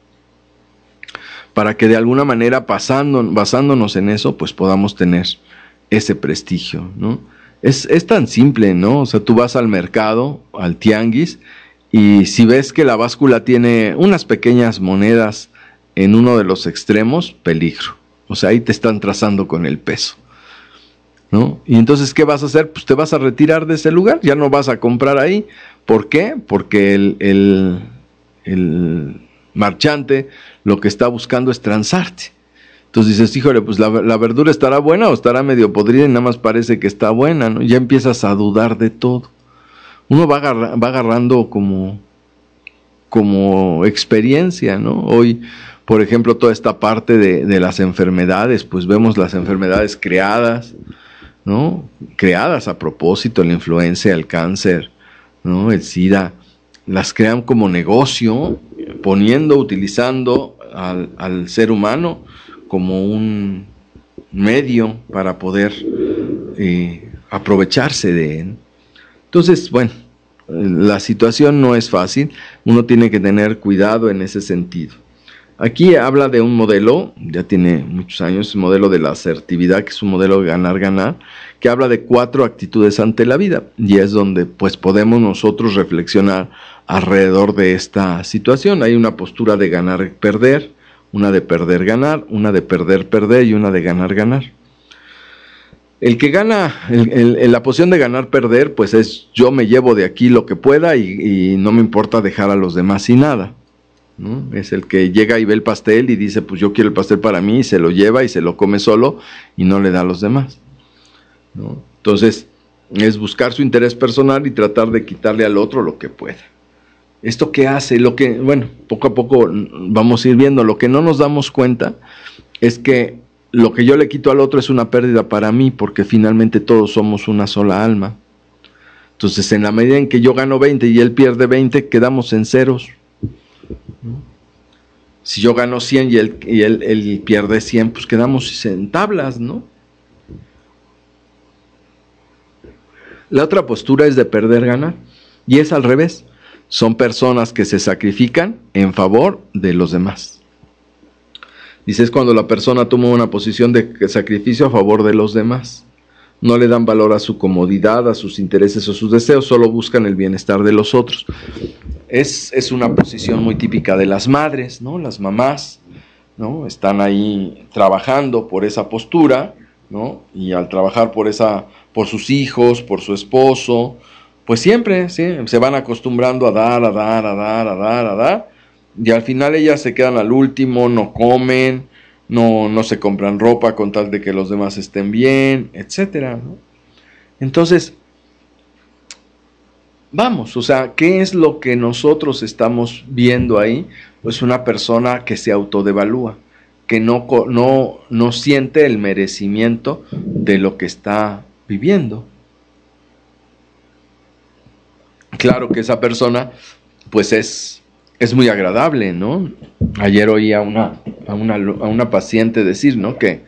para que de alguna manera, basándonos en eso, pues podamos tener ese prestigio, ¿no? Es tan simple, ¿no? O sea, tú vas al mercado, al tianguis, y si ves que la báscula tiene unas pequeñas monedas en uno de los extremos, peligro. O sea, ahí te están trazando con el peso, ¿no? Y entonces, ¿qué vas a hacer? Pues te vas a retirar de ese lugar, ya no vas a comprar ahí. ¿Por qué? Porque el marchante lo que está buscando es transarte. Entonces dices, híjole, pues la verdura estará buena o estará medio podrida y nada más parece que está buena, ¿no? Ya empiezas a dudar de todo. Uno va agarrando como experiencia, ¿no? Hoy, por ejemplo, toda esta parte de las enfermedades, pues vemos las enfermedades creadas, ¿no? Creadas a propósito, la influenza, el cáncer, ¿no? El SIDA, las crean como negocio, utilizando al ser humano como un medio para poder aprovecharse de él. Entonces, bueno, la situación no es fácil, uno tiene que tener cuidado en ese sentido. Aquí habla de un modelo, ya tiene muchos años, el modelo de la asertividad, que es un modelo de ganar-ganar, que habla de 4 actitudes ante la vida, y es donde pues podemos nosotros reflexionar alrededor de esta situación. Hay una postura de ganar-perder, una de perder-ganar, una de perder-perder y una de ganar-ganar. El que gana, la posición de ganar-perder, pues es yo me llevo de aquí lo que pueda y no me importa dejar a los demás sin nada, ¿no? Es el que llega y ve el pastel y dice, pues yo quiero el pastel para mí, y se lo lleva y se lo come solo y no le da a los demás, ¿no? Entonces, es buscar su interés personal y tratar de quitarle al otro lo que pueda. ¿Esto qué hace? Bueno, poco a poco vamos a ir viendo. Lo que no nos damos cuenta es que lo que yo le quito al otro es una pérdida para mí, porque finalmente todos somos una sola alma. Entonces, en la medida en que yo gano 20 y él pierde 20, quedamos en ceros, ¿no? Si yo gano 100 y él pierde 100, pues quedamos en tablas, ¿no? La otra postura es de perder-ganar, y es al revés. Son personas que se sacrifican en favor de los demás. Dice, es cuando la persona toma una posición de sacrificio a favor de los demás. No le dan valor a su comodidad, a sus intereses o sus deseos, solo buscan el bienestar de los otros. Es una posición muy típica de las madres, ¿no? Las mamás, ¿no? Están ahí trabajando por esa postura, ¿no? Y al trabajar por sus hijos, por su esposo, pues siempre, ¿sí? Se van acostumbrando a dar, y al final ellas se quedan al último, no comen, no se compran ropa con tal de que los demás estén bien, etcétera, ¿no? Entonces, vamos, o sea, ¿qué es lo que nosotros estamos viendo ahí? Pues una persona que se autodevalúa, que no siente el merecimiento de lo que está viviendo. Claro que esa persona, pues es muy agradable, ¿no? Ayer oí a una paciente decir, ¿no? Que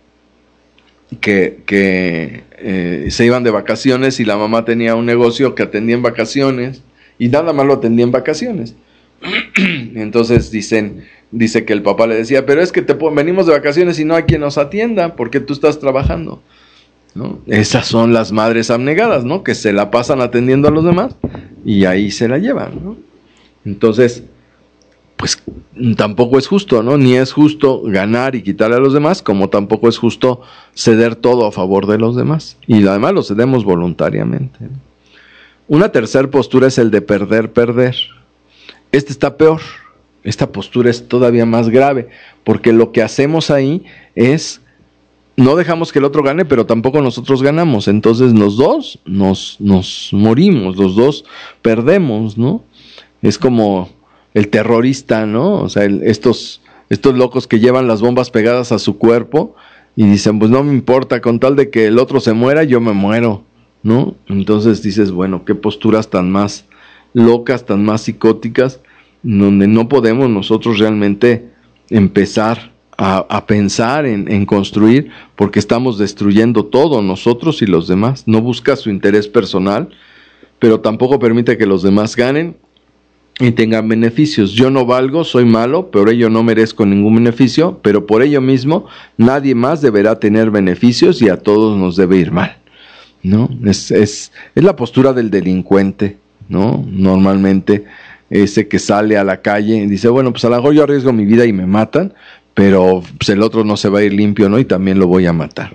se iban de vacaciones y la mamá tenía un negocio que atendía en vacaciones y nada más lo atendía en vacaciones. Entonces dice que el papá le decía, pero es que venimos de vacaciones y no hay quien nos atienda porque tú estás trabajando, ¿no? Esas son las madres abnegadas, ¿no? Que se la pasan atendiendo a los demás y ahí se la llevan, ¿no? Entonces, pues tampoco es justo, ¿no? Ni es justo ganar y quitarle a los demás, como tampoco es justo ceder todo a favor de los demás. Y además lo cedemos voluntariamente, ¿no? Una tercera postura es el de perder. Este está peor. Esta postura es todavía más grave, porque lo que hacemos ahí es, no dejamos que el otro gane, pero tampoco nosotros ganamos. Entonces los dos nos morimos, los dos perdemos, ¿no? Es como el terrorista, ¿no? O sea, estos locos que llevan las bombas pegadas a su cuerpo y dicen, pues no me importa, con tal de que el otro se muera, yo me muero, ¿no? Entonces dices, bueno, qué posturas tan más locas, tan más psicóticas, donde no podemos nosotros realmente empezar a pensar en construir, porque estamos destruyendo todo, nosotros y los demás. No busca su interés personal, pero tampoco permite que los demás ganen y tengan beneficios. Yo no valgo, soy malo, por ello no merezco ningún beneficio, pero por ello mismo nadie más deberá tener beneficios y a todos nos debe ir mal, ¿no? Es la postura del delincuente, ¿no? Normalmente ese que sale a la calle y dice, bueno, pues a lo mejor yo arriesgo mi vida y me matan, pero pues el otro no se va a ir limpio, ¿no? Y también lo voy a matar.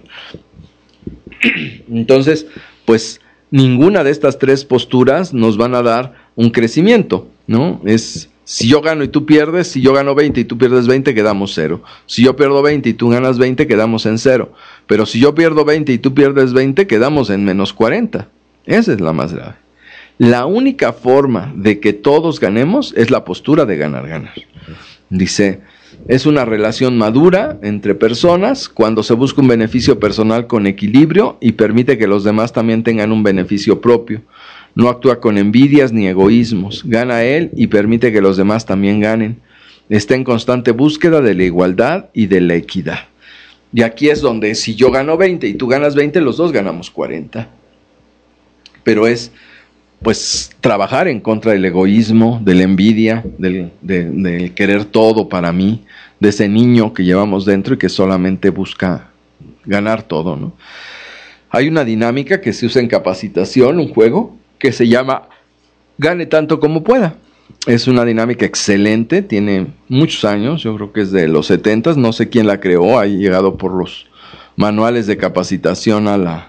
Entonces, pues ninguna de estas tres posturas nos van a dar un crecimiento, ¿no? Es, si yo gano y tú pierdes, si yo gano 20 y tú pierdes 20, quedamos 0. Si yo pierdo 20 y tú ganas 20, quedamos en 0. Pero si yo pierdo 20 y tú pierdes 20, quedamos en menos 40. Esa es la más grave. La única forma de que todos ganemos es la postura de ganar. Dice, es una relación madura entre personas cuando se busca un beneficio personal con equilibrio y permite que los demás también tengan un beneficio propio. No actúa con envidias ni egoísmos. Gana él y permite que los demás también ganen. Está en constante búsqueda de la igualdad y de la equidad. Y aquí es donde si yo gano 20 y tú ganas 20, los dos ganamos 40. Pero es, pues, trabajar en contra del egoísmo, de la envidia, del querer todo para mí, de ese niño que llevamos dentro y que solamente busca ganar todo, ¿no? Hay una dinámica que se usa en capacitación, un juego, que se llama Gane tanto como pueda. Es una dinámica excelente, tiene muchos años, yo creo que es de los 70s, no sé quién la creó, ha llegado por los manuales de capacitación al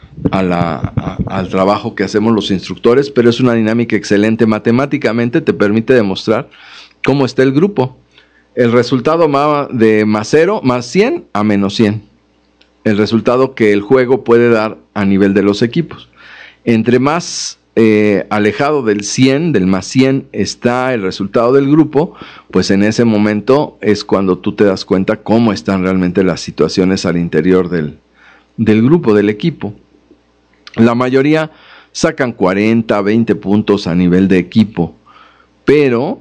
trabajo que hacemos los instructores, pero es una dinámica excelente. Matemáticamente te permite demostrar cómo está el grupo. El resultado de más 0, más 100 a menos 100. El resultado que el juego puede dar a nivel de los equipos. Entre más alejado del 100, del más 100, está el resultado del grupo, pues en ese momento es cuando tú te das cuenta cómo están realmente las situaciones al interior del grupo, del equipo. La mayoría sacan 40, 20 puntos a nivel de equipo, pero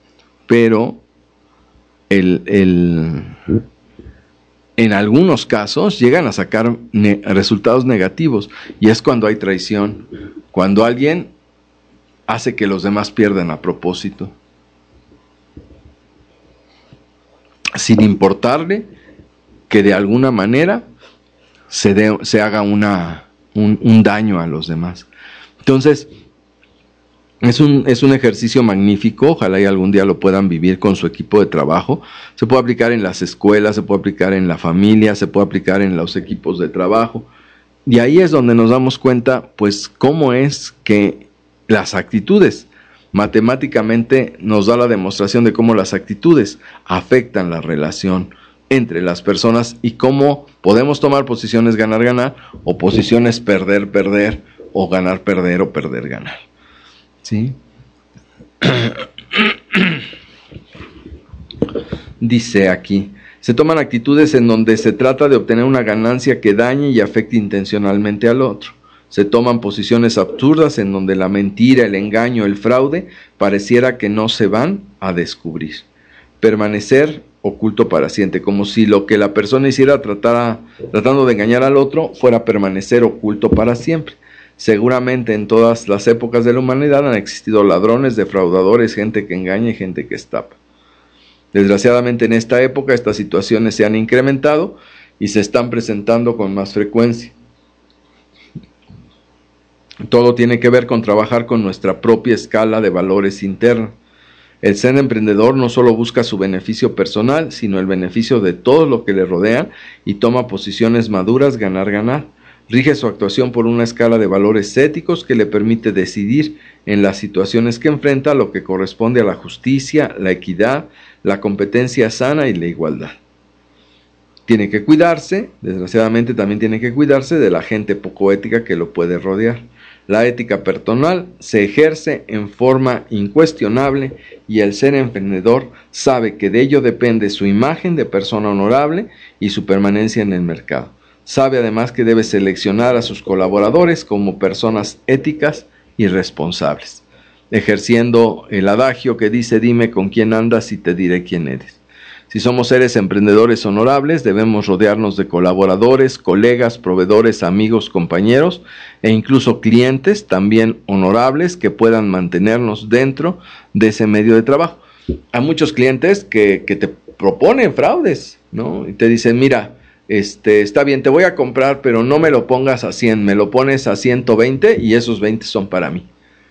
en algunos casos llegan a sacar resultados negativos, y es cuando hay traición, cuando alguien hace que los demás pierdan a propósito, sin importarle que de alguna manera se haga un daño a los demás. Entonces, es un ejercicio magnífico, ojalá y algún día lo puedan vivir con su equipo de trabajo. Se puede aplicar en las escuelas, se puede aplicar en la familia, se puede aplicar en los equipos de trabajo. Y ahí es donde nos damos cuenta, pues, cómo es que las actitudes, matemáticamente nos da la demostración de cómo las actitudes afectan la relación entre las personas y cómo podemos tomar posiciones ganar-ganar o posiciones perder-perder o ganar-perder o perder-ganar. ¿Sí? Dice aquí, se toman actitudes en donde se trata de obtener una ganancia que dañe y afecte intencionalmente al otro. Se toman posiciones absurdas en donde la mentira, el engaño, el fraude pareciera que no se van a descubrir. Permanecer oculto para siempre, como si lo que la persona hiciera tratando de engañar al otro fuera permanecer oculto para siempre. Seguramente en todas las épocas de la humanidad han existido ladrones, defraudadores, gente que engaña y gente que estafa. Desgraciadamente en esta época estas situaciones se han incrementado y se están presentando con más frecuencia. Todo tiene que ver con trabajar con nuestra propia escala de valores interna. El ser emprendedor no solo busca su beneficio personal, sino el beneficio de todos los que le rodean y toma posiciones maduras, ganar. Rige su actuación por una escala de valores éticos que le permite decidir en las situaciones que enfrenta lo que corresponde a la justicia, la equidad, la competencia sana y la igualdad. Tiene que cuidarse, desgraciadamente también tiene que cuidarse de la gente poco ética que lo puede rodear. La ética personal se ejerce en forma incuestionable y el ser emprendedor sabe que de ello depende su imagen de persona honorable y su permanencia en el mercado. Sabe además que debe seleccionar a sus colaboradores como personas éticas y responsables, ejerciendo el adagio que dice: dime con quién andas y te diré quién eres. Si somos seres emprendedores honorables, debemos rodearnos de colaboradores, colegas, proveedores, amigos, compañeros e incluso clientes también honorables que puedan mantenernos dentro de ese medio de trabajo. Hay muchos clientes que te proponen fraudes, ¿no? Y te dicen: mira, está bien, te voy a comprar, pero no me lo pongas a 100, me lo pones a 120 y esos 20 son para mí.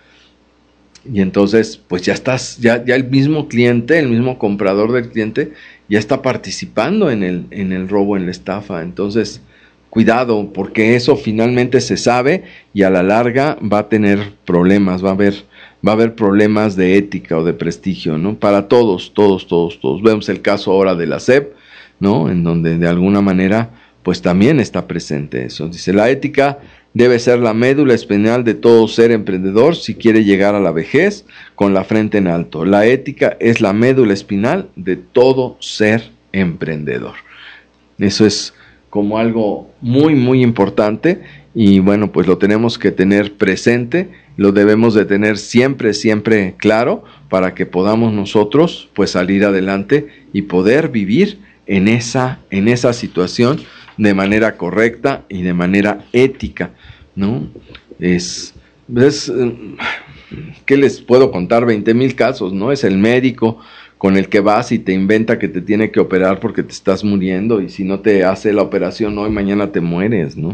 Y entonces, pues ya el mismo cliente, el mismo comprador del cliente, ya está participando en el robo, en la estafa. Entonces, cuidado, porque eso finalmente se sabe y a la larga va a tener problemas, va a haber problemas de ética o de prestigio, ¿no? Para todos. Vemos el caso ahora de la SEP, ¿no? En donde de alguna manera, pues también está presente eso. Dice: la ética debe ser la médula espinal de todo ser emprendedor si quiere llegar a la vejez con la frente en alto. La ética es la médula espinal de todo ser emprendedor. Eso es como algo muy, muy importante y bueno, pues lo tenemos que tener presente, lo debemos de tener siempre, siempre claro para que podamos nosotros pues salir adelante y poder vivir en esa situación de manera correcta y de manera ética, ¿no? ¿Qué les puedo contar? 20,000 casos, ¿no? Es el médico con el que vas y te inventa que te tiene que operar porque te estás muriendo y si no te hace la operación hoy, mañana te mueres, ¿no?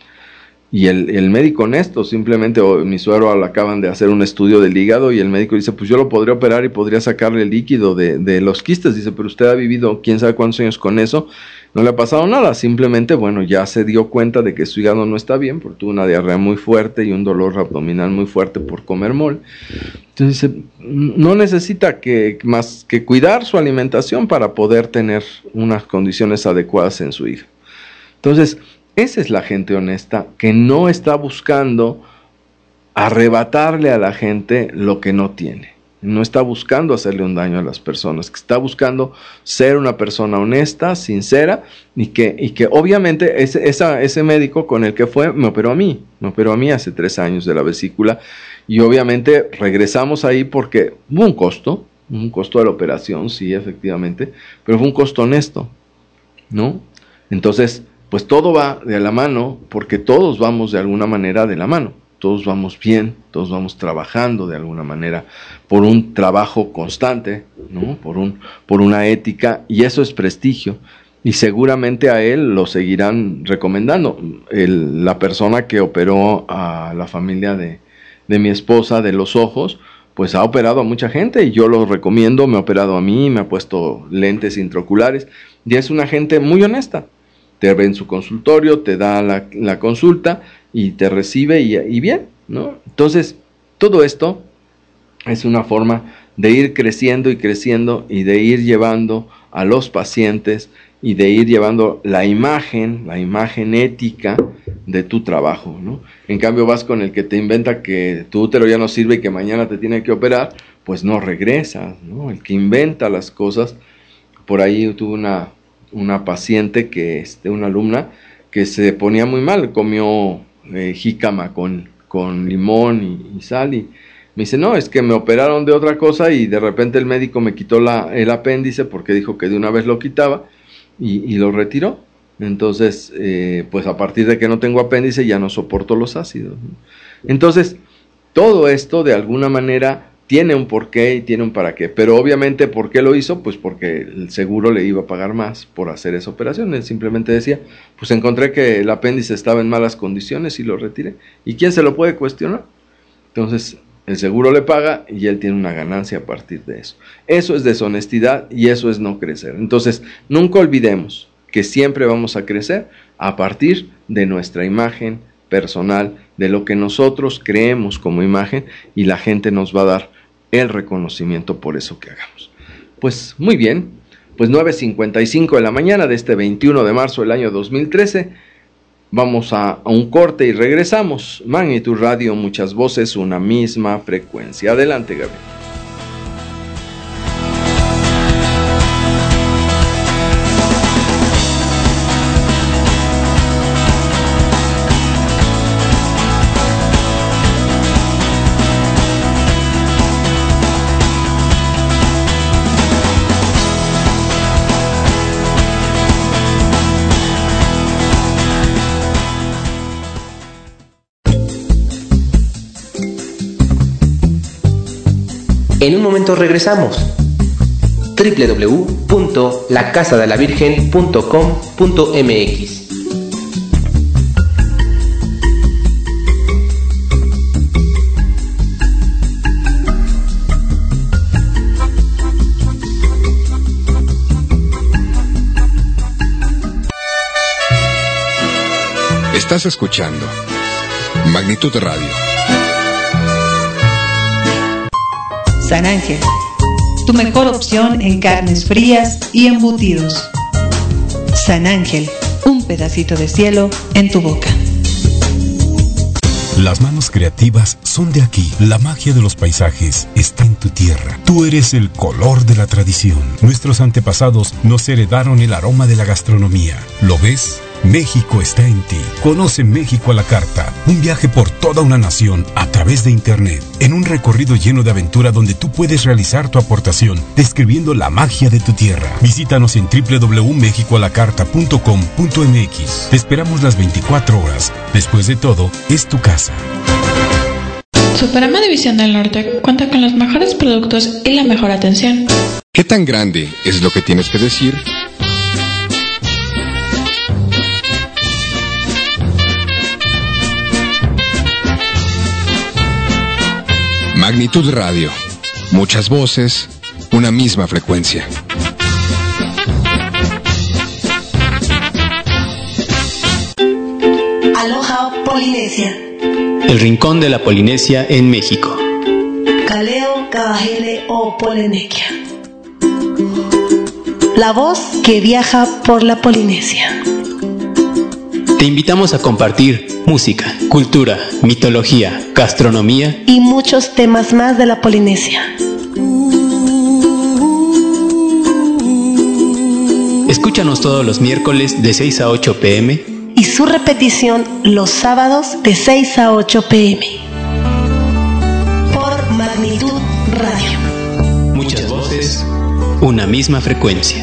Y el médico honesto, simplemente, mi suegro le acaban de hacer un estudio del hígado y el médico dice: pues yo lo podría operar y podría sacarle el líquido de los quistes. Dice: pero usted ha vivido quién sabe cuántos años con eso, no le ha pasado nada, simplemente, bueno, ya se dio cuenta de que su hígado no está bien porque tuvo una diarrea muy fuerte y un dolor abdominal muy fuerte por comer mole. Entonces dice: no necesita más que cuidar su alimentación para poder tener unas condiciones adecuadas en su hígado. Entonces, esa es la gente honesta, que no está buscando arrebatarle a la gente lo que no tiene. No está buscando hacerle un daño a las personas, que está buscando ser una persona honesta, sincera, y que obviamente ese médico con el que fue me operó a mí hace 3 años de la vesícula, y obviamente regresamos ahí porque hubo un costo de la operación, sí, efectivamente, pero fue un costo honesto, ¿no? Entonces, pues todo va de la mano, porque todos vamos de alguna manera de la mano, todos vamos bien, todos vamos trabajando de alguna manera por un trabajo constante, ¿no? Por una ética, y eso es prestigio, y seguramente a él lo seguirán recomendando. La persona que operó a la familia de mi esposa de los ojos, pues ha operado a mucha gente, y yo lo recomiendo, me ha operado a mí, me ha puesto lentes intraoculares, y es una gente muy honesta. Te ve en su consultorio, te da la consulta y te recibe y bien, ¿no? Entonces, todo esto es una forma de ir creciendo y creciendo y de ir llevando a los pacientes y de ir llevando la imagen ética de tu trabajo, ¿no? En cambio, vas con el que te inventa que tu útero ya no sirve y que mañana te tiene que operar, pues no regresas, ¿no? El que inventa las cosas, por ahí tuve una paciente una alumna que se ponía muy mal, comió jícama con limón y sal y me dice: no, es que me operaron de otra cosa y de repente el médico me quitó el apéndice porque dijo que de una vez lo quitaba y lo retiró. Entonces, pues a partir de que no tengo apéndice ya no soporto los ácidos, ¿no? Entonces, todo esto de alguna manera tiene un porqué y tiene un para qué, pero obviamente ¿por qué lo hizo? Pues porque el seguro le iba a pagar más por hacer esa operación. Él simplemente decía: pues encontré que el apéndice estaba en malas condiciones y lo retiré. ¿Y quién se lo puede cuestionar? Entonces, el seguro le paga y él tiene una ganancia a partir de eso. Eso es deshonestidad y eso es no crecer. Entonces, nunca olvidemos que siempre vamos a crecer a partir de nuestra imagen personal, de lo que nosotros creemos como imagen, y la gente nos va a dar el reconocimiento por eso que hagamos. Pues muy bien, pues 9:55 de la mañana de este 21 de marzo del año 2013. Vamos a un corte y regresamos. Magnitud Radio, muchas voces, una misma frecuencia. Adelante, Gabriel. En un momento regresamos. www.lacasadelavirgen.com.mx. Estás escuchando Magnitud Radio. San Ángel, tu mejor opción en carnes frías y embutidos. San Ángel, un pedacito de cielo en tu boca. Las manos creativas son de aquí. La magia de los paisajes está en tu tierra. Tú eres el color de la tradición. Nuestros antepasados nos heredaron el aroma de la gastronomía. ¿Lo ves? México está en ti. Conoce México a la carta. Un viaje por toda una nación a través de internet. En un recorrido lleno de aventura donde tú puedes realizar tu aportación, describiendo la magia de tu tierra. Visítanos en www.mexicoalacarta.com.mx. Te esperamos las 24 horas. Después de todo, es tu casa. Superama División del Norte cuenta con los mejores productos y la mejor atención. ¿Qué tan grande es lo que tienes que decir? Magnitud Radio. Muchas voces, una misma frecuencia. Aloha Polinesia. El rincón de la Polinesia en México. Kaleo Kawahele o Polinesia. La voz que viaja por la Polinesia. Te invitamos a compartir música, cultura, mitología, gastronomía y muchos temas más de la Polinesia. Escúchanos todos los miércoles de 6 a 8 p.m. y su repetición los sábados de 6 a 8 p.m. por Magnitud Radio. Muchas voces, una misma frecuencia.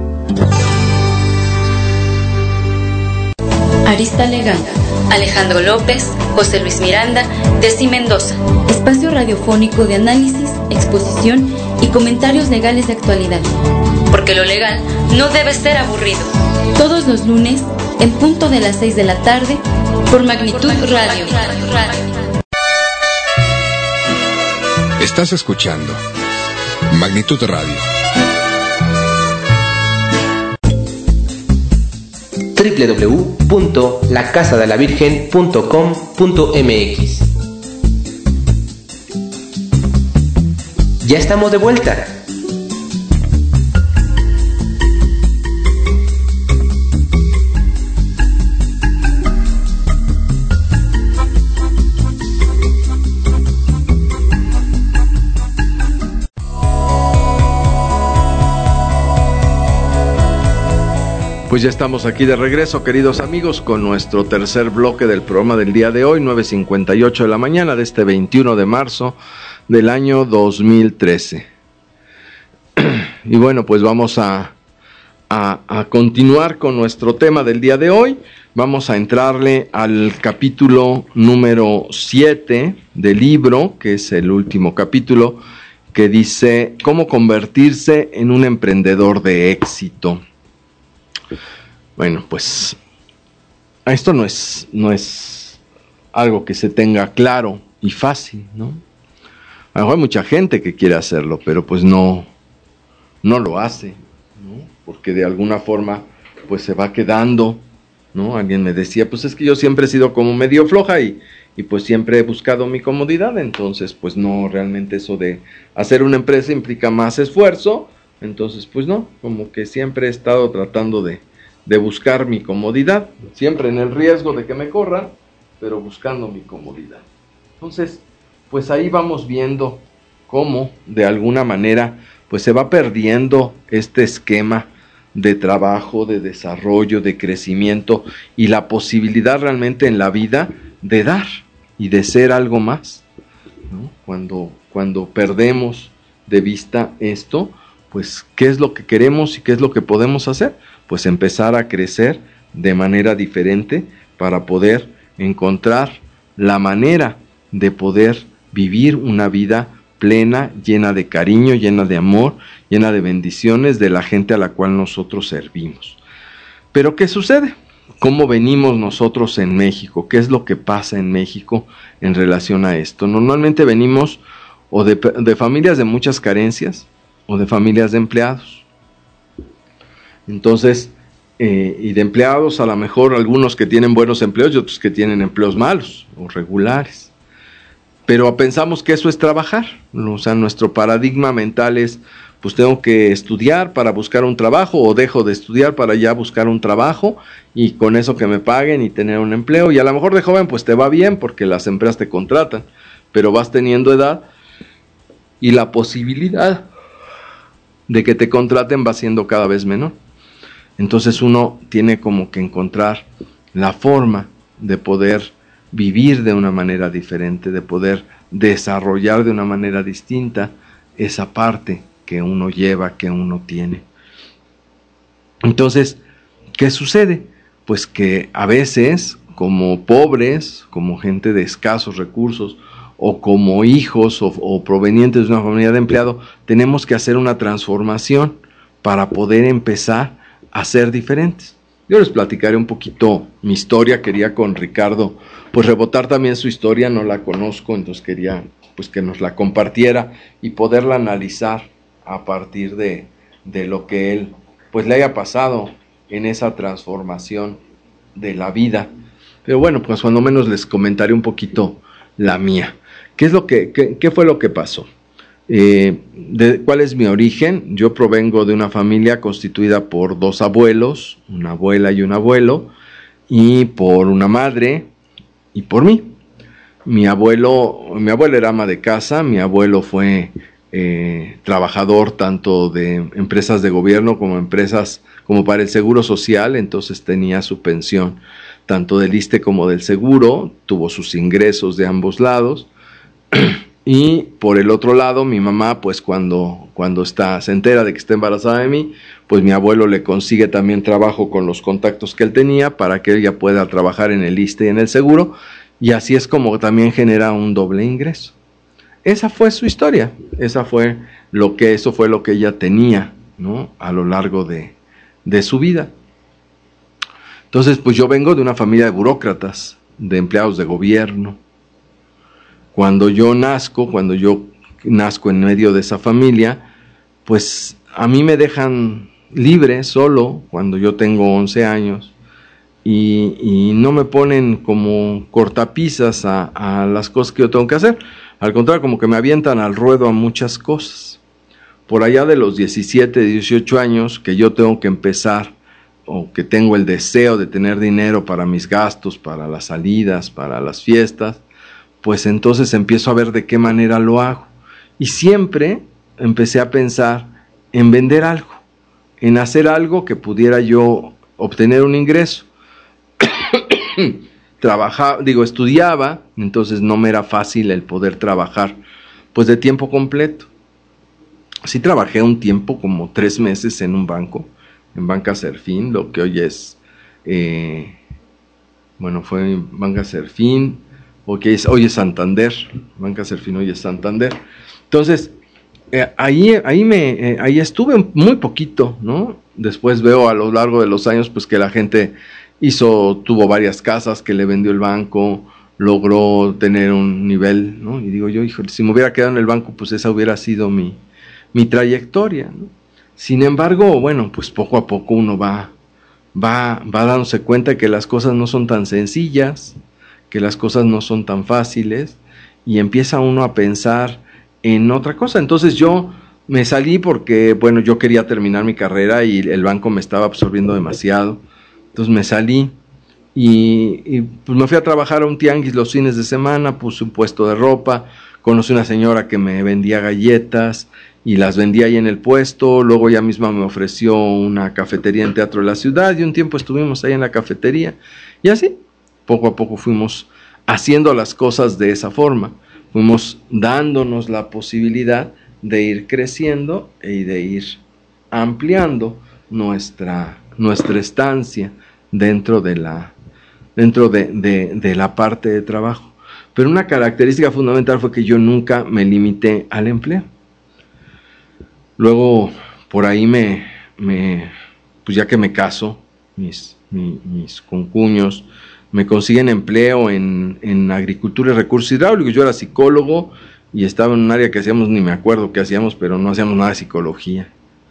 Arista Legal, Alejandro López, José Luis Miranda, Desi Mendoza. Espacio radiofónico de análisis, exposición y comentarios legales de actualidad. Porque lo legal no debe ser aburrido. Todos los lunes, en punto de las 6 de la tarde, por Magnitud Radio. Estás escuchando Magnitud Radio. www.lacasadelavirgen.com.mx. Ya estamos de vuelta. Pues ya estamos aquí de regreso, queridos amigos, con nuestro tercer bloque del programa del día de hoy, 9:58 de la mañana de este 21 de marzo del año 2013. Y bueno, pues vamos a continuar con nuestro tema del día de hoy. Vamos a entrarle al capítulo número 7 del libro, que es el último capítulo, que dice cómo convertirse en un emprendedor de éxito. Bueno, pues esto no es algo que se tenga claro y fácil, ¿no? A lo mejor hay mucha gente que quiere hacerlo, pero pues no lo hace, ¿no? Porque de alguna forma pues se va quedando, ¿no? Alguien me decía, pues es que yo siempre he sido como medio floja y pues siempre he buscado mi comodidad, entonces pues no, realmente eso de hacer una empresa implica más esfuerzo, entonces pues no, como que siempre he estado tratando de buscar mi comodidad, siempre en el riesgo de que me corran, pero buscando mi comodidad. Entonces, pues ahí vamos viendo cómo de alguna manera pues se va perdiendo este esquema de trabajo, de desarrollo, de crecimiento y la posibilidad realmente en la vida de dar y de ser algo más, ¿no? Cuando perdemos de vista esto, pues ¿qué es lo que queremos y qué es lo que podemos hacer? Pues empezar a crecer de manera diferente para poder encontrar la manera de poder vivir una vida plena, llena de cariño, llena de amor, llena de bendiciones de la gente a la cual nosotros servimos. Pero ¿qué sucede? ¿Cómo venimos nosotros en México? ¿Qué es lo que pasa en México en relación a esto? Normalmente venimos o de familias de muchas carencias o de familias de empleados. Entonces, y de empleados a lo mejor algunos que tienen buenos empleos y otros que tienen empleos malos o regulares. Pero pensamos que eso es trabajar, o sea, nuestro paradigma mental es, pues tengo que estudiar para buscar un trabajo, o dejo de estudiar para ya buscar un trabajo, y con eso que me paguen y tener un empleo, y a lo mejor de joven pues te va bien, porque las empresas te contratan, pero vas teniendo edad, y la posibilidad de que te contraten va siendo cada vez menor. Entonces uno tiene como que encontrar la forma de poder vivir de una manera diferente, de poder desarrollar de una manera distinta esa parte que uno lleva, que uno tiene. Entonces, ¿qué sucede? Pues que a veces, como pobres, como gente de escasos recursos, o como hijos o provenientes de una familia de empleado, tenemos que hacer una transformación para poder empezar a ser diferentes. Yo les platicaré un poquito mi historia, quería con Ricardo pues rebotar también su historia, no la conozco, entonces quería pues que nos la compartiera y poderla analizar a partir de lo que él pues le haya pasado en esa transformación de la vida. Pero bueno, pues cuando menos les comentaré un poquito la mía. ¿Qué fue lo que pasó? ¿Cuál es mi origen? Yo provengo de una familia constituida por dos abuelos, una abuela y un abuelo, y por una madre y por mí. Mi abuelo era ama de casa, mi abuelo fue trabajador tanto de empresas de gobierno como para el Seguro Social, entonces tenía su pensión tanto del ISSSTE como del Seguro, tuvo sus ingresos de ambos lados. Y por el otro lado, mi mamá, pues cuando se entera de que está embarazada de mí, pues mi abuelo le consigue también trabajo con los contactos que él tenía para que ella pueda trabajar en el ISSSTE y en el Seguro, y así es como también genera un doble ingreso. Esa fue su historia, eso fue lo que ella tenía, ¿no? A lo largo de su vida. Entonces, pues yo vengo de una familia de burócratas, de empleados de gobierno. Cuando yo nazco en medio de esa familia, pues a mí me dejan libre, solo, cuando yo tengo 11 años, y no me ponen como cortapisas a las cosas que yo tengo que hacer. Al contrario, como que me avientan al ruedo a muchas cosas. Por allá de los 17, 18 años, que yo tengo que empezar, o que tengo el deseo de tener dinero para mis gastos, para las salidas, para las fiestas, pues entonces empiezo a ver de qué manera lo hago. Y siempre empecé a pensar en vender algo, en hacer algo que pudiera yo obtener un ingreso. Estudiaba, entonces no me era fácil el poder trabajar pues de tiempo completo. Sí trabajé un tiempo, como 3 meses en un banco, en Banca Serfín, lo que hoy es, fue Banca Serfín, hoy es Santander, Banca Serfín hoy es Santander. Entonces, ahí estuve muy poquito, ¿no? Después veo a lo largo de los años, pues que la gente tuvo varias casas que le vendió el banco, logró tener un nivel, ¿no? Y digo yo, híjole, si me hubiera quedado en el banco, pues esa hubiera sido mi trayectoria, ¿no? Sin embargo, bueno, pues poco a poco uno va dándose cuenta que las cosas no son tan sencillas, que las cosas no son tan fáciles, y empieza uno a pensar en otra cosa. Entonces yo me salí porque, bueno, yo quería terminar mi carrera y el banco me estaba absorbiendo demasiado. Entonces me salí y pues me fui a trabajar a un tianguis los fines de semana, puse un puesto de ropa, conocí una señora que me vendía galletas y las vendía ahí en el puesto. Luego ella misma me ofreció una cafetería en Teatro de la Ciudad y un tiempo estuvimos ahí en la cafetería, y así poco a poco fuimos haciendo las cosas de esa forma, fuimos dándonos la posibilidad de ir creciendo y de ir ampliando nuestra estancia dentro de la parte de trabajo. Pero una característica fundamental fue que yo nunca me limité al empleo. Luego, por ahí pues ya que me caso, mis concuños me consiguen empleo en agricultura y recursos hidráulicos. Yo era psicólogo y estaba en un área que hacíamos, ni me acuerdo qué hacíamos, pero no hacíamos nada de psicología.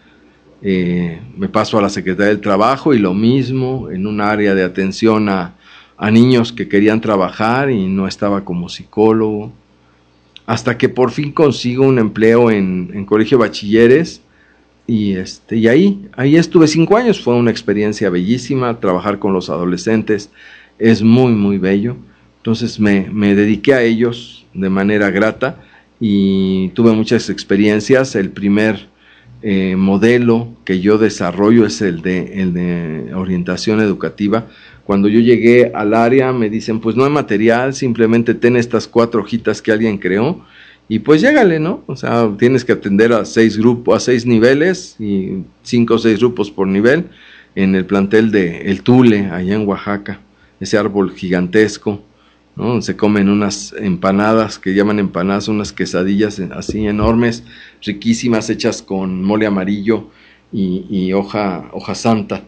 Me paso a la Secretaría del Trabajo y lo mismo, en un área de atención a niños que querían trabajar, y no estaba como psicólogo. Hasta que por fin consigo un empleo en Colegio de Bachilleres, y ahí estuve 5 años. Fue una experiencia bellísima. Trabajar con los adolescentes es muy, muy bello. Entonces me dediqué a ellos de manera grata y tuve muchas experiencias. El primer modelo que yo desarrollo es el de orientación educativa. Cuando yo llegué al área me dicen, pues no hay material, simplemente ten estas 4 hojitas que alguien creó y pues llégale, ¿no? O sea, tienes que atender a 6 niveles y 5 o 6 grupos por nivel en el plantel de El Tule, allá en Oaxaca, ese árbol gigantesco, ¿no? Donde se comen unas empanadas que llaman empanadas, unas quesadillas así enormes, riquísimas, hechas con mole amarillo y hoja santa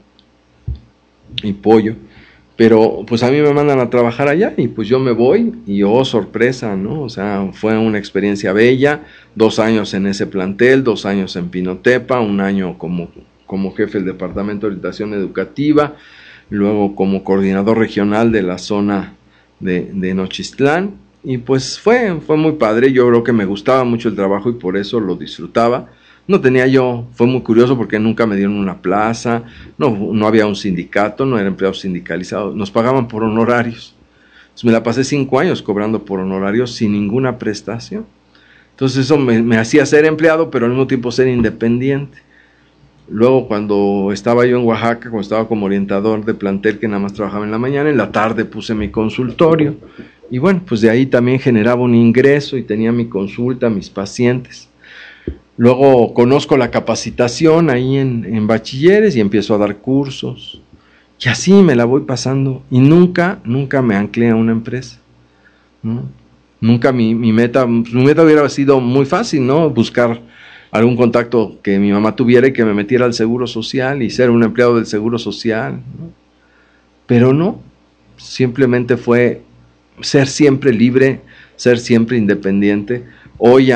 y pollo. Pero pues a mí me mandan a trabajar allá y pues yo me voy y oh sorpresa, ¿no? O sea, fue una experiencia bella. 2 años en ese plantel, 2 años en Pinotepa, 1 año como jefe del Departamento de Orientación Educativa, luego como coordinador regional de la zona de Nochistlán, y pues fue muy padre. Yo creo que me gustaba mucho el trabajo y por eso lo disfrutaba. Fue muy curioso porque nunca me dieron una plaza, no había un sindicato, no era empleado sindicalizado, nos pagaban por honorarios. Entonces me la pasé 5 años cobrando por honorarios sin ninguna prestación. Entonces eso me hacía ser empleado, pero al mismo tiempo ser independiente. Luego cuando estaba yo en Oaxaca, cuando estaba como orientador de plantel que nada más trabajaba en la mañana, en la tarde puse mi consultorio. Y bueno, pues de ahí también generaba un ingreso y tenía mi consulta, mis pacientes. Luego conozco la capacitación ahí en Bachilleres y empiezo a dar cursos. Y así me la voy pasando y nunca me anclé a una empresa, ¿no? Nunca mi meta hubiera sido muy fácil, ¿no? Buscar algún contacto que mi mamá tuviera y que me metiera al Seguro Social y ser un empleado del Seguro Social, ¿no? Pero no, simplemente fue ser siempre libre, ser siempre independiente. Hoy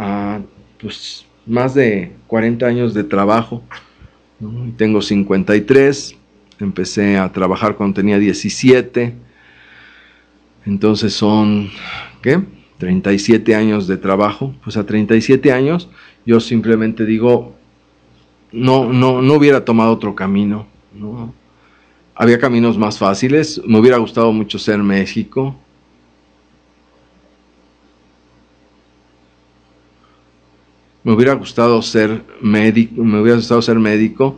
pues más de 40 años de trabajo, ¿no? Tengo 53, empecé a trabajar cuando tenía 17, entonces son, 37 años de trabajo. Pues a 37 años yo simplemente digo, no hubiera tomado otro camino, ¿no? Había caminos más fáciles, me hubiera gustado mucho ser México. Me hubiera gustado ser médico,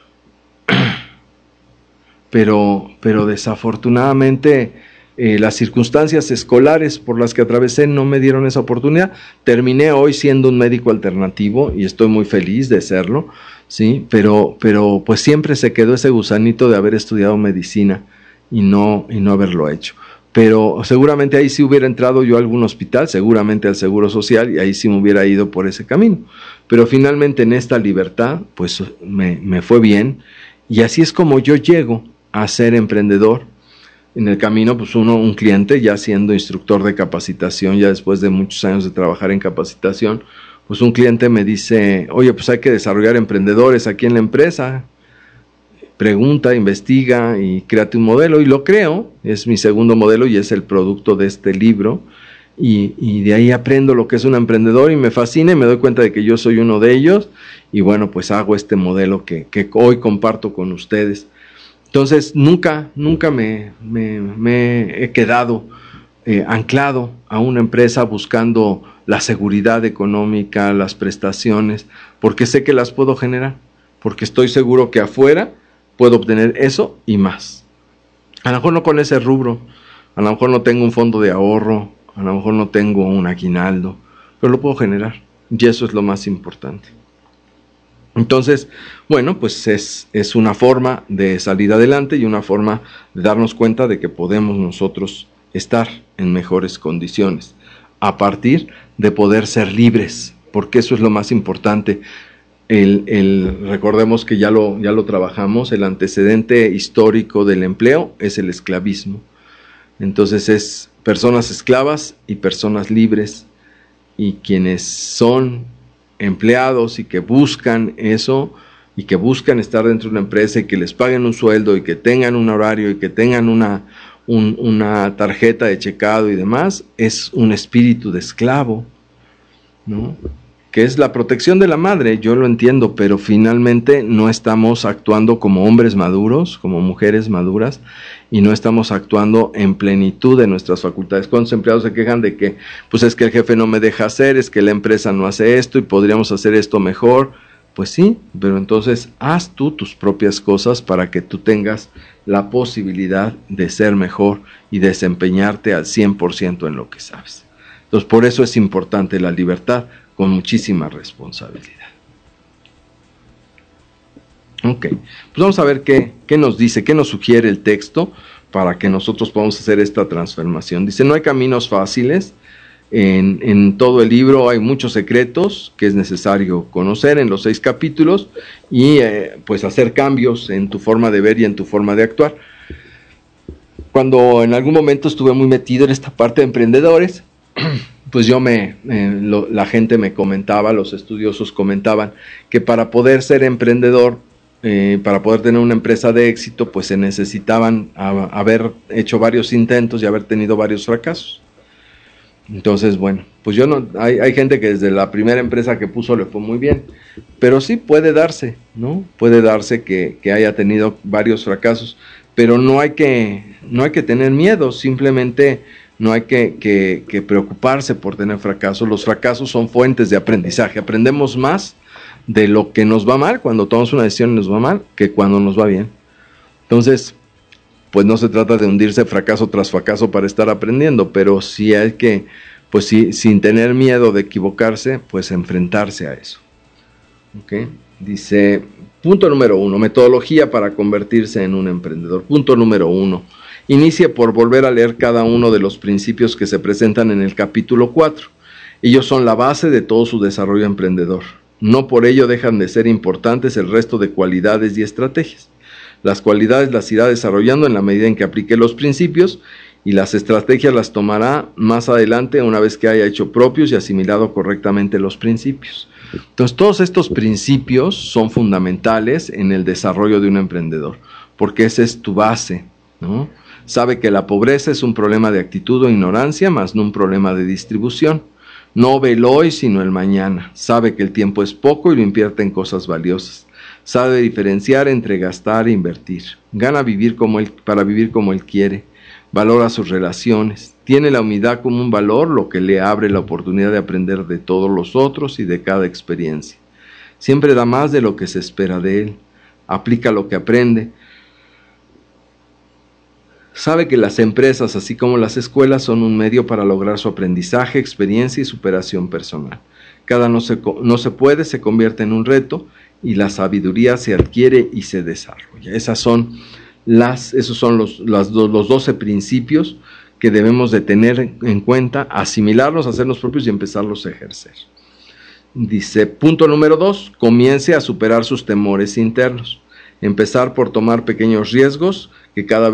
pero desafortunadamente las circunstancias escolares por las que atravesé no me dieron esa oportunidad. Terminé hoy siendo un médico alternativo y estoy muy feliz de serlo, sí, pero pues siempre se quedó ese gusanito de haber estudiado medicina y no haberlo hecho. Pero seguramente ahí sí hubiera entrado yo a algún hospital, seguramente al Seguro Social, y ahí sí me hubiera ido por ese camino. Pero finalmente en esta libertad, pues me fue bien, y así es como yo llego a ser emprendedor. en el camino, pues un cliente ya siendo instructor de capacitación, ya después de muchos años de trabajar en capacitación, pues un cliente me dice, oye, pues hay que desarrollar emprendedores aquí en la empresa. Pregunta, investiga y créate un modelo, y lo creo. Es mi segundo modelo y es el producto de este libro, y de ahí aprendo lo que es un emprendedor y me fascina y me doy cuenta de que yo soy uno de ellos, y bueno, pues hago este modelo que hoy comparto con ustedes. Entonces nunca me he quedado anclado a una empresa buscando la seguridad económica, las prestaciones, porque sé que las puedo generar, porque estoy seguro que afuera puedo obtener eso y más. A lo mejor no con ese rubro, a lo mejor no tengo un fondo de ahorro, a lo mejor no tengo un aguinaldo, pero lo puedo generar, y eso es lo más importante. Entonces, bueno, pues es una forma de salir adelante y una forma de darnos cuenta de que podemos nosotros estar en mejores condiciones, a partir de poder ser libres, porque eso es lo más importante. Recordemos que ya lo trabajamos, el antecedente histórico del empleo es el esclavismo. Entonces es personas esclavas y personas libres, y quienes son empleados y que buscan eso, y que buscan estar dentro de una empresa y que les paguen un sueldo y que tengan un horario y que tengan una tarjeta de checado y demás, es un espíritu de esclavo, ¿no? Que es la protección de la madre, yo lo entiendo, pero finalmente no estamos actuando como hombres maduros, como mujeres maduras, y no estamos actuando en plenitud de nuestras facultades. ¿Cuántos empleados se quejan de que, pues es que el jefe no me deja hacer, es que la empresa no hace esto y podríamos hacer esto mejor? Pues sí, pero entonces haz tú tus propias cosas para que tú tengas la posibilidad de ser mejor y desempeñarte al 100% en lo que sabes. Entonces por eso es importante la libertad, con muchísima responsabilidad. Ok, pues vamos a ver qué nos dice, qué nos sugiere el texto para que nosotros podamos hacer esta transformación. Dice, no hay caminos fáciles, en todo el libro hay muchos secretos que es necesario conocer en los 6 capítulos y pues hacer cambios en tu forma de ver y en tu forma de actuar. Cuando en algún momento estuve muy metido en esta parte de emprendedores, pues la gente me comentaba, los estudiosos comentaban que para poder ser emprendedor, para poder tener una empresa de éxito, pues se necesitaban haber hecho varios intentos y haber tenido varios fracasos. Entonces, bueno, pues hay gente que desde la primera empresa que puso le fue muy bien, pero sí puede darse, ¿no? Puede darse que haya tenido varios fracasos, pero no hay que tener miedo, simplemente no hay que preocuparse por tener fracasos. Los fracasos son fuentes de aprendizaje. Aprendemos más de lo que nos va mal cuando tomamos una decisión y nos va mal que cuando nos va bien. Entonces, pues no se trata de hundirse fracaso tras fracaso para estar aprendiendo, pero sí hay que, pues sí, sin tener miedo de equivocarse, pues enfrentarse a eso. ¿Okay? Dice, punto número 1, metodología para convertirse en un emprendedor. Punto número 1. Inicie por volver a leer cada uno de los principios que se presentan en el capítulo 4. Ellos son la base de todo su desarrollo emprendedor. No por ello dejan de ser importantes el resto de cualidades y estrategias. Las cualidades las irá desarrollando en la medida en que aplique los principios, y las estrategias las tomará más adelante una vez que haya hecho propios y asimilado correctamente los principios. Entonces, todos estos principios son fundamentales en el desarrollo de un emprendedor, porque esa es tu base, ¿no? Sabe que la pobreza es un problema de actitud o ignorancia, más no un problema de distribución. No ve el hoy, sino el mañana. Sabe que el tiempo es poco y lo invierte en cosas valiosas. Sabe diferenciar entre gastar e invertir. Gana para vivir como él quiere. Valora sus relaciones. Tiene la humildad como un valor, lo que le abre la oportunidad de aprender de todos los otros y de cada experiencia. Siempre da más de lo que se espera de él. Aplica lo que aprende. Sabe que las empresas, así como las escuelas, son un medio para lograr su aprendizaje, experiencia y superación personal. Cada no se puede se convierte en un reto, y la sabiduría se adquiere y se desarrolla. Esos son los 12 principios que debemos de tener en cuenta, asimilarlos, hacerlos propios y empezarlos a ejercer. Dice, punto número 2, comience a superar sus temores internos. Empezar por tomar pequeños riesgos que cada vez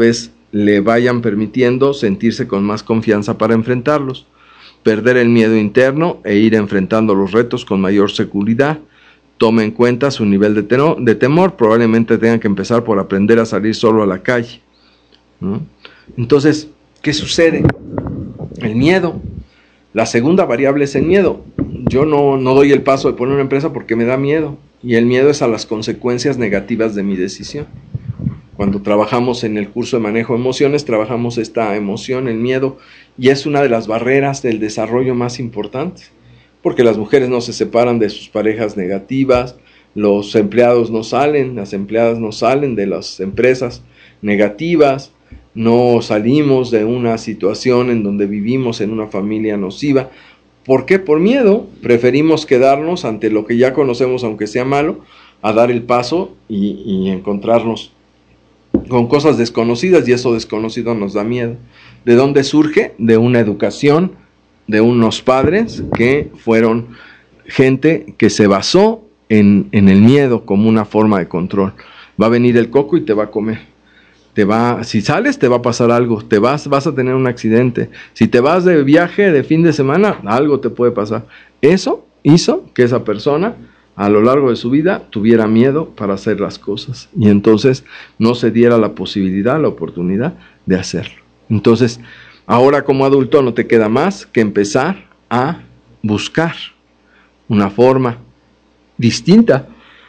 le vayan permitiendo sentirse con más confianza para enfrentarlos, perder el miedo interno e ir enfrentando los retos con mayor seguridad. Tome en cuenta su nivel de temor, probablemente tengan que empezar por aprender a salir solo a la calle, ¿no? Entonces, ¿qué sucede? El miedo. La segunda variable es el miedo. Yo no doy el paso de poner una empresa porque me da miedo, y el miedo es a las consecuencias negativas de mi decisión. Cuando trabajamos en el curso de manejo de emociones, trabajamos esta emoción, el miedo, y es una de las barreras del desarrollo más importantes, porque las mujeres no se separan de sus parejas negativas, los empleados no salen, las empleadas no salen de las empresas negativas, no salimos de una situación en donde vivimos en una familia nociva. ¿Por qué? Por miedo. Preferimos quedarnos ante lo que ya conocemos, aunque sea malo, a dar el paso y encontrarnos con cosas desconocidas, y eso desconocido nos da miedo. ¿De dónde surge? De una educación, de unos padres que fueron gente que se basó en el miedo como una forma de control. Va a venir el coco y te va a comer. Si sales te va a pasar algo, vas a tener un accidente. Si te vas de viaje de fin de semana, algo te puede pasar. Eso hizo que esa persona a lo largo de su vida tuviera miedo para hacer las cosas, y entonces no se diera la posibilidad, la oportunidad de hacerlo. Entonces, ahora como adulto no te queda más que empezar a buscar una forma distinta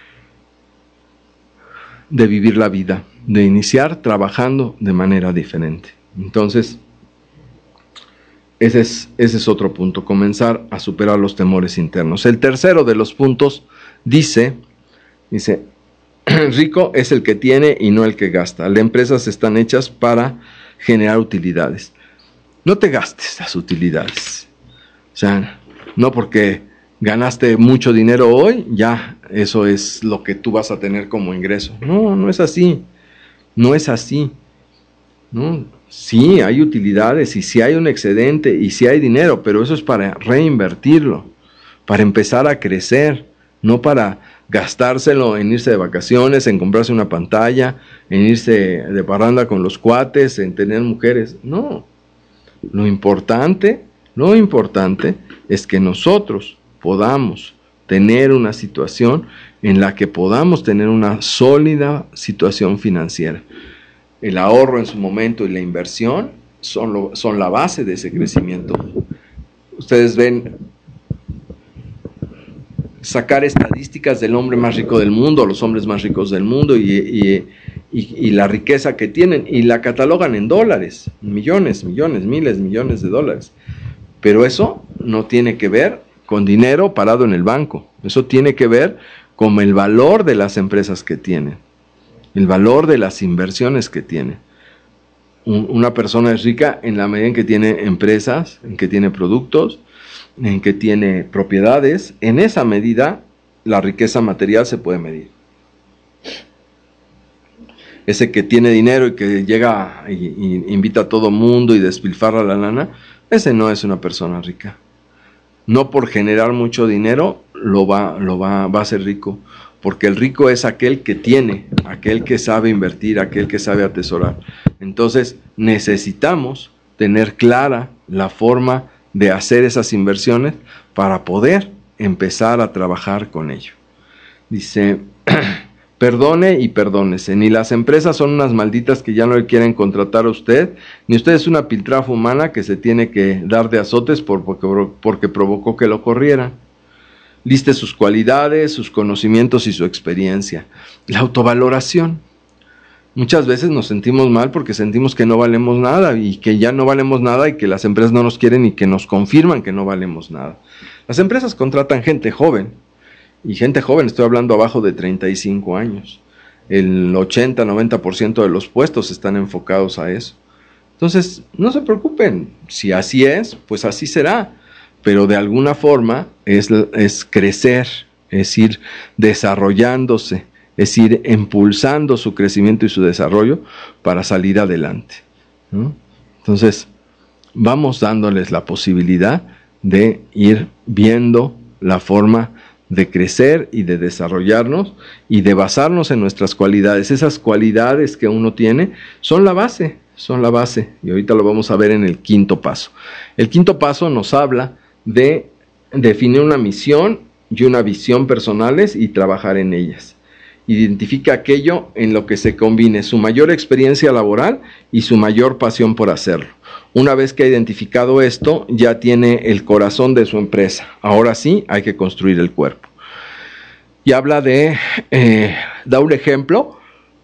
de vivir la vida, de iniciar trabajando de manera diferente. Entonces, ese es otro punto, comenzar a superar los temores internos. El tercero de los puntos dice, rico es el que tiene y no el que gasta. Las empresas están hechas para generar utilidades. No te gastes las utilidades. O sea, no porque ganaste mucho dinero hoy, ya eso es lo que tú vas a tener como ingreso. No es así. No es así, ¿no? Sí, hay utilidades, y sí hay un excedente, y sí hay dinero, pero eso es para reinvertirlo, para empezar a crecer, no para gastárselo en irse de vacaciones, en comprarse una pantalla, en irse de parranda con los cuates, en tener mujeres. No, lo importante es que nosotros podamos tener una situación en la que podamos tener una sólida situación financiera. El ahorro en su momento y la inversión son la base de ese crecimiento. Ustedes ven sacar estadísticas del hombre más rico del mundo, los hombres más ricos del mundo, y la riqueza que tienen, y la catalogan en dólares, millones, miles, millones de dólares. Pero eso no tiene que ver con dinero parado en el banco. Eso tiene que ver con el valor de las empresas que tienen, el valor de las inversiones que tienen. Una persona es rica en la medida en que tiene empresas, en que tiene productos, en que tiene propiedades. En esa medida la riqueza material se puede medir. Ese que tiene dinero y que llega y invita a todo mundo y despilfarra la lana, ese no es una persona rica. No por generar mucho dinero va a ser rico, porque el rico es aquel que tiene, aquel que sabe invertir, aquel que sabe atesorar. Entonces necesitamos tener clara la forma de hacer esas inversiones para poder empezar a trabajar con ello. Dice, perdone y perdónese, ni las empresas son unas malditas que ya no le quieren contratar a usted, ni usted es una piltrafa humana que se tiene que dar de azotes porque provocó que lo corrieran. Liste sus cualidades, sus conocimientos y su experiencia. La autovaloración. Muchas veces nos sentimos mal porque sentimos que no valemos nada, y que ya no valemos nada, y que las empresas no nos quieren y que nos confirman que no valemos nada. Las empresas contratan gente joven, y gente joven, estoy hablando abajo de 35 años. El 80-90% de los puestos están enfocados a eso. Entonces, no se preocupen, si así es, pues así será, pero de alguna forma es crecer, es ir desarrollándose, es ir impulsando su crecimiento y su desarrollo para salir adelante, ¿no? Entonces, vamos dándoles la posibilidad de ir viendo la forma de crecer y de desarrollarnos y de basarnos en nuestras cualidades. Esas cualidades que uno tiene son la base, son la base, y ahorita lo vamos a ver en el quinto paso. El quinto paso nos habla de definir una misión y una visión personales y trabajar en ellas. Identifica aquello en lo que se combine su mayor experiencia laboral y su mayor pasión por hacerlo. Una vez que ha identificado esto, ya tiene el corazón de su empresa. Ahora sí, hay que construir el cuerpo. Y habla da un ejemplo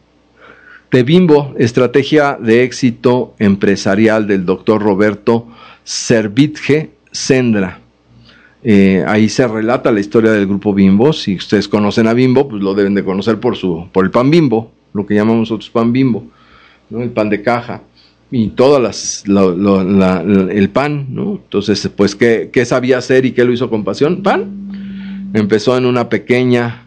de Bimbo, estrategia de éxito empresarial del doctor Roberto Servitje Sendra. Ahí se relata la historia del grupo Bimbo. Si ustedes conocen a Bimbo, pues lo deben de conocer por el pan Bimbo, lo que llamamos nosotros pan Bimbo, ¿no? El pan de caja y todas el pan, ¿no? Entonces, pues, ¿qué sabía hacer y qué lo hizo con pasión? Pan. Empezó en una pequeña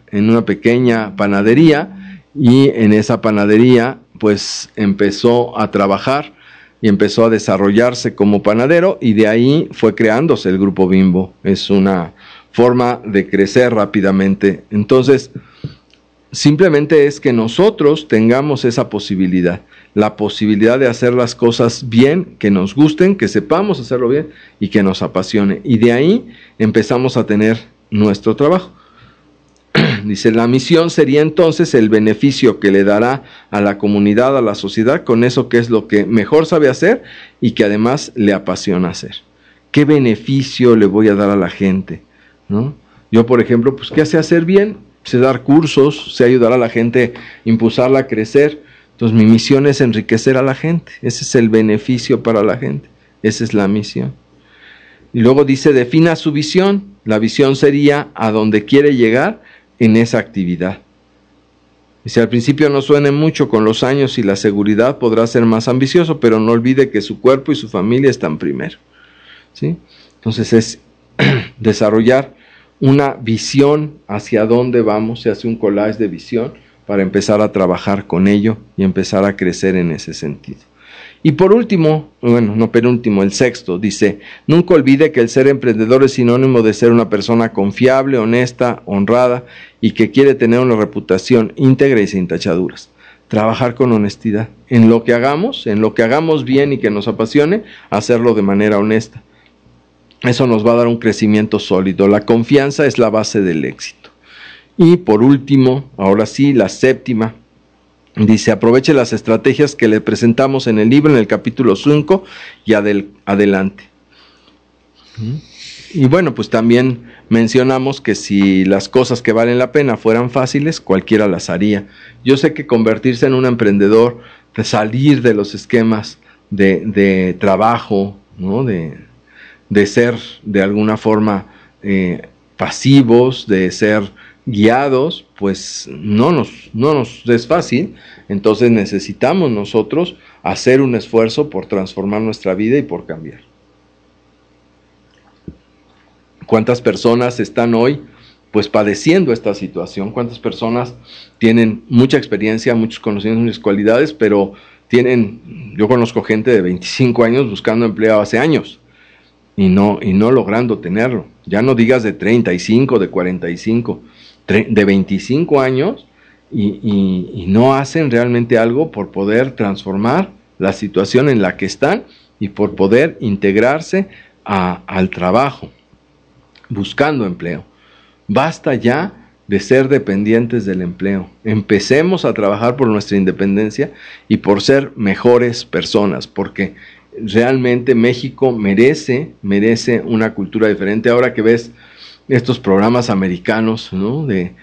panadería, y en esa panadería pues empezó a trabajar y empezó a desarrollarse como panadero, y de ahí fue creándose el grupo Bimbo. Es una forma de crecer rápidamente. Entonces, simplemente es que nosotros tengamos esa posibilidad, la posibilidad de hacer las cosas bien, que nos gusten, que sepamos hacerlo bien y que nos apasione, y de ahí empezamos a tener nuestro trabajo. Dice, la misión sería entonces el beneficio que le dará a la comunidad, a la sociedad, con eso que es lo que mejor sabe hacer y que además le apasiona hacer. ¿Qué beneficio le voy a dar a la gente? ¿No? Yo, por ejemplo, pues, ¿qué sé hacer bien? Sé dar cursos, sé ayudar a la gente, impulsarla a crecer. Entonces, mi misión es enriquecer a la gente. Ese es el beneficio para la gente. Esa es la misión. Y luego dice, defina su visión. La visión sería a donde quiere llegar en esa actividad. Dice, al principio no suene mucho, con los años y la seguridad podrá ser más ambicioso, pero no olvide que su cuerpo y su familia están primero. ¿Sí? Entonces es desarrollar una visión hacia dónde vamos. Se hace un collage de visión para empezar a trabajar con ello y empezar a crecer en ese sentido. Y por último, el sexto, dice, nunca olvide que el ser emprendedor es sinónimo de ser una persona confiable, honesta, honrada y que quiere tener una reputación íntegra y sin tachaduras. Trabajar con honestidad. En lo que hagamos bien y que nos apasione, hacerlo de manera honesta. Eso nos va a dar un crecimiento sólido. La confianza es la base del éxito. Y por último, ahora sí, la séptima, dice, aproveche las estrategias que le presentamos en el libro, en el capítulo 5 y adelante. Y bueno, pues también mencionamos que si las cosas que valen la pena fueran fáciles, cualquiera las haría. Yo sé que convertirse en un emprendedor, de salir de los esquemas de trabajo, ¿no? de ser de alguna forma pasivos, de ser guiados, pues no nos es fácil. Entonces necesitamos nosotros hacer un esfuerzo por transformar nuestra vida y por cambiar. ¿Cuántas personas están hoy pues padeciendo esta situación? ¿Cuántas personas tienen mucha experiencia, muchos conocimientos, muchas cualidades, pero yo conozco gente de 25 años buscando empleo hace años y no logrando tenerlo? Ya no digas de 35, de 45, de 25 años y no hacen realmente algo por poder transformar la situación en la que están y por poder integrarse al trabajo, buscando empleo. Basta ya de ser dependientes del empleo. Empecemos a trabajar por nuestra independencia y por ser mejores personas, porque realmente México merece una cultura diferente. Ahora que ves estos programas americanos, ¿no? el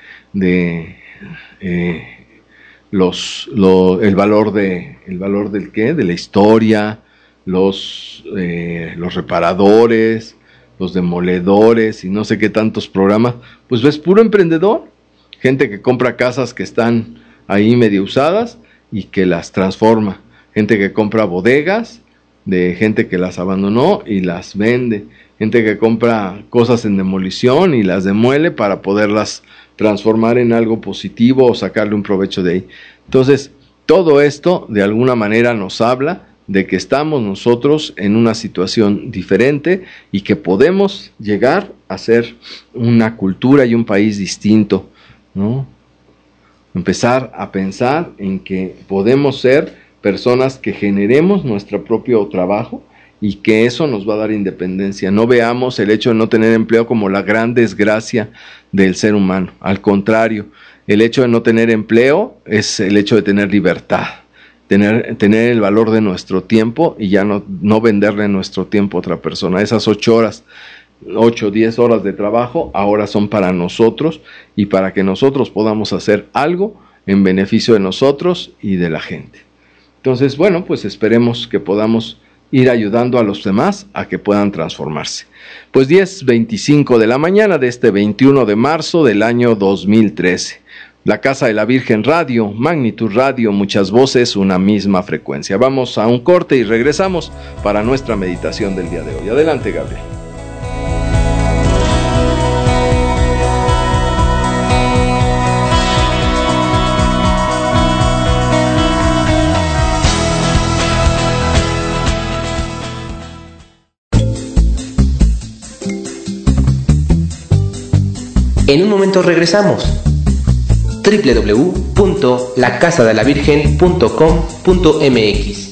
valor del qué, de la historia, los reparadores, los demoledores y no sé qué tantos programas, pues ves puro emprendedor, gente que compra casas que están ahí medio usadas y que las transforma, gente que compra bodegas de gente que las abandonó y las vende, gente que compra cosas en demolición y las demuele para poderlas transformar en algo positivo o sacarle un provecho de ahí. Entonces, todo esto de alguna manera nos habla de que estamos nosotros en una situación diferente y que podemos llegar a ser una cultura y un país distinto, ¿no? Empezar a pensar en que podemos ser personas que generemos nuestro propio trabajo y que eso nos va a dar independencia. No veamos el hecho de no tener empleo como la gran desgracia del ser humano. Al contrario, el hecho de no tener empleo es el hecho de tener libertad, tener el valor de nuestro tiempo y ya no venderle nuestro tiempo a otra persona. Esas 8 o 10 horas de trabajo ahora son para nosotros y para que nosotros podamos hacer algo en beneficio de nosotros y de la gente. Entonces, bueno, pues esperemos que podamos ir ayudando a los demás a que puedan transformarse. Pues 10:25 de la mañana de este 21 de marzo del año 2013. La Casa de la Virgen Radio, Magnitud Radio, muchas voces, una misma frecuencia. Vamos a un corte y regresamos para nuestra meditación del día de hoy. Adelante, Gabriel. En un momento regresamos. www.lacasadelavirgen.com.mx.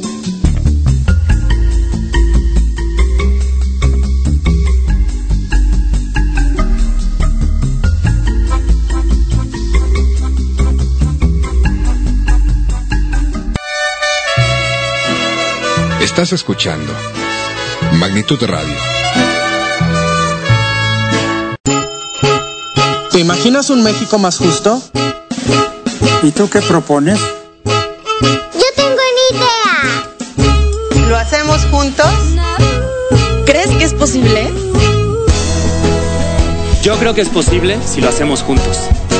Estás escuchando Magnitud Radio. ¿Te imaginas un México más justo? ¿Y tú qué propones? Yo tengo una idea. ¿Lo hacemos juntos? ¿Crees que es posible? Yo creo que es posible si lo hacemos juntos.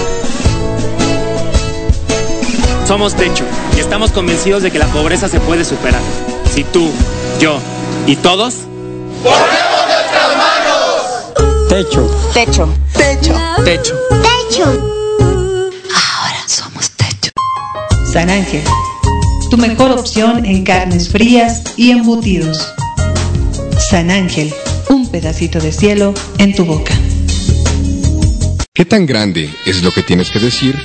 Somos Techo y estamos convencidos de que la pobreza se puede superar. Si tú, yo y todos ¡ponemos nuestras manos! Techo. Techo. Techo. Techo. Techo. Ahora somos Techo. San Ángel, tu mejor opción en carnes frías y embutidos. San Ángel, un pedacito de cielo en tu boca. ¿Qué tan grande es lo que tienes que decir?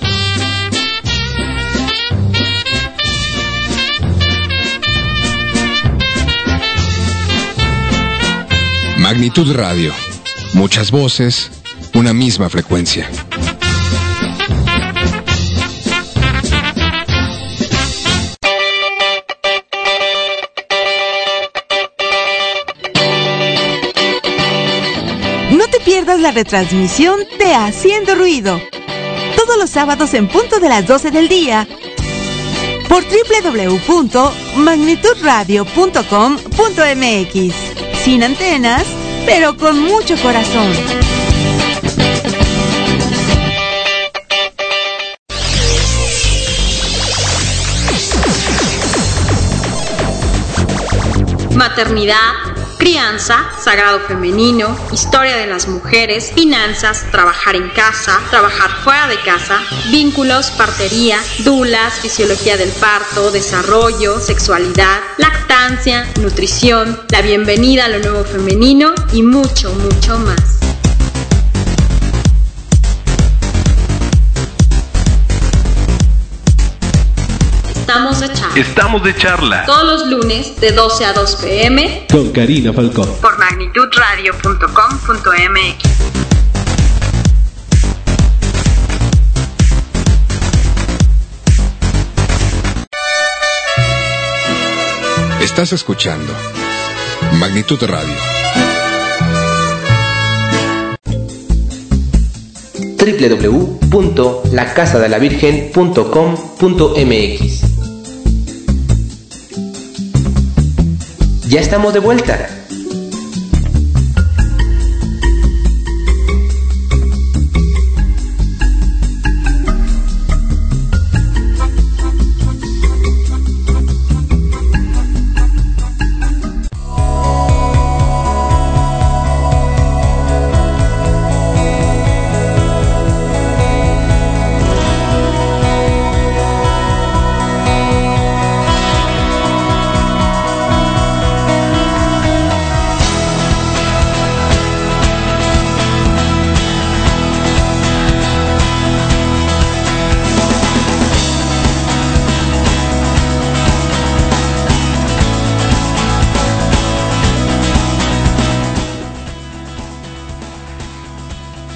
Magnitud Radio. Muchas voces, una misma frecuencia. No te pierdas la retransmisión de Haciendo Ruido. Todos los sábados en punto de las 12 del día. Por www.magnitudradio.com.mx. Sin antenas, pero con mucho corazón. Maternidad, crianza, sagrado femenino, historia de las mujeres, finanzas, trabajar en casa, trabajar fuera de casa, vínculos, partería, dulas, fisiología del parto, desarrollo, sexualidad, lactancia, nutrición, la bienvenida a lo nuevo femenino y mucho, mucho más. Estamos de charla. Todos los lunes de 12 a 2 p.m. con Karina Falcón. Por magnitudradio.com.mx. Estás escuchando Magnitud Radio. www.lacasadelavirgen.com.mx. Ya estamos de vuelta.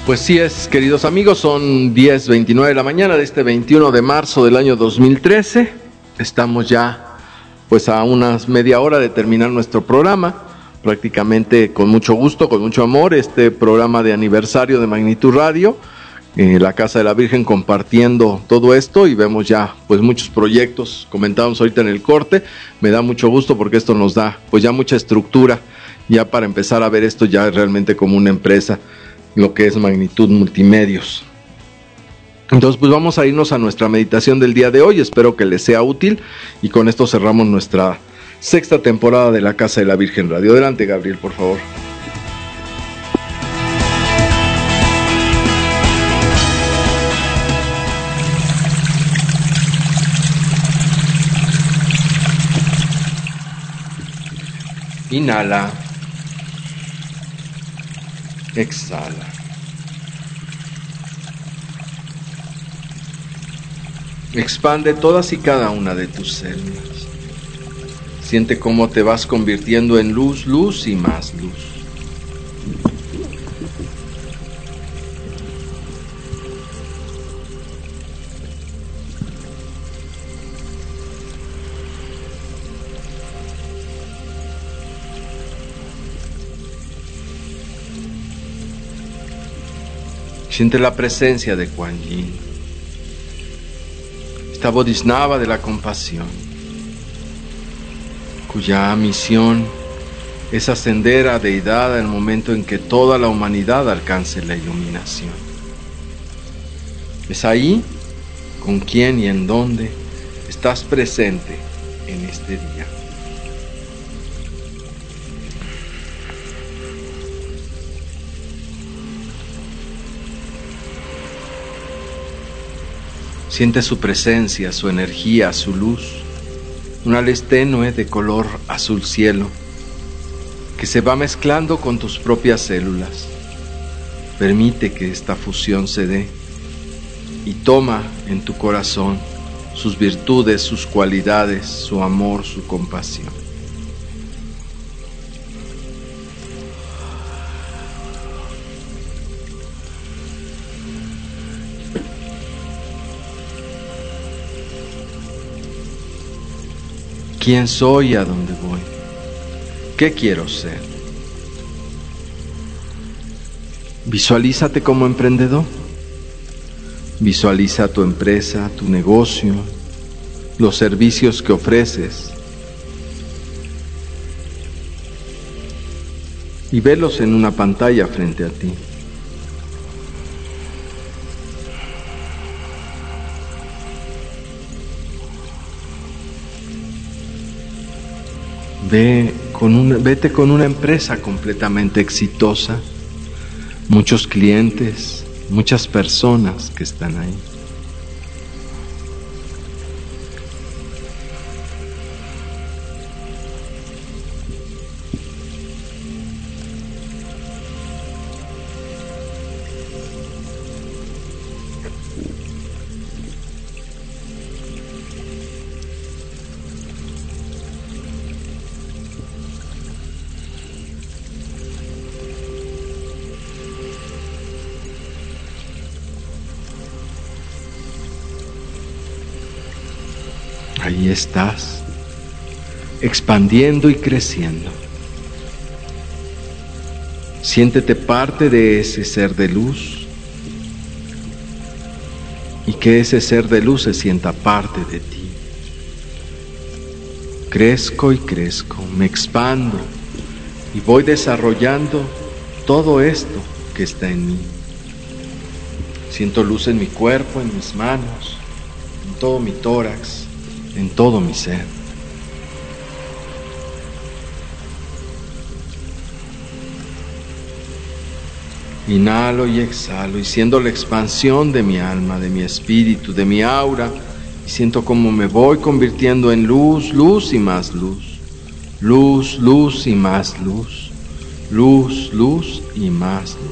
Pues sí es, queridos amigos, son 10:29 de la mañana de este 21 de marzo del año 2013. Estamos ya pues a unas media hora de terminar nuestro programa, prácticamente con mucho gusto, con mucho amor, este programa de aniversario de Magnitud Radio, la Casa de la Virgen, compartiendo todo esto, y vemos ya pues muchos proyectos, comentábamos ahorita en el corte. Me da mucho gusto porque esto nos da pues ya mucha estructura, ya para empezar a ver esto ya realmente como una empresa, lo que es Magnitud Multimedios. Entonces pues vamos a irnos a nuestra meditación del día de hoy, espero que les sea útil, y con esto cerramos nuestra sexta temporada de la Casa de la Virgen Radio. Adelante, Gabriel, por favor. Inhala. Exhala. Expande todas y cada una de tus células. Siente cómo te vas convirtiendo en luz, luz y más luz. Siente la presencia de Kuan Yin, esta Bodhisattva de la compasión, cuya misión es ascender a deidad en el momento en que toda la humanidad alcance la iluminación. Es ahí con quién y en dónde estás presente en este día. Siente su presencia, su energía, su luz, una luz tenue de color azul cielo, que se va mezclando con tus propias células. Permite que esta fusión se dé y toma en tu corazón sus virtudes, sus cualidades, su amor, su compasión. ¿Quién soy y a dónde voy? ¿Qué quiero ser? Visualízate como emprendedor. Visualiza tu empresa, tu negocio, los servicios que ofreces, y velos en una pantalla frente a ti. Vete con una empresa completamente exitosa, muchos clientes, muchas personas que están ahí. Ahí estás, expandiendo y creciendo. Siéntete parte de ese ser de luz, y que ese ser de luz se sienta parte de ti. Crezco y crezco, me expando y voy desarrollando todo esto que está en mí. Siento luz en mi cuerpo, en mis manos, en todo mi tórax, en todo mi ser. Inhalo y exhalo, y siento la expansión de mi alma, de mi espíritu, de mi aura, y siento cómo me voy convirtiendo en luz, luz y más luz, luz, luz y más luz, luz, luz y más luz.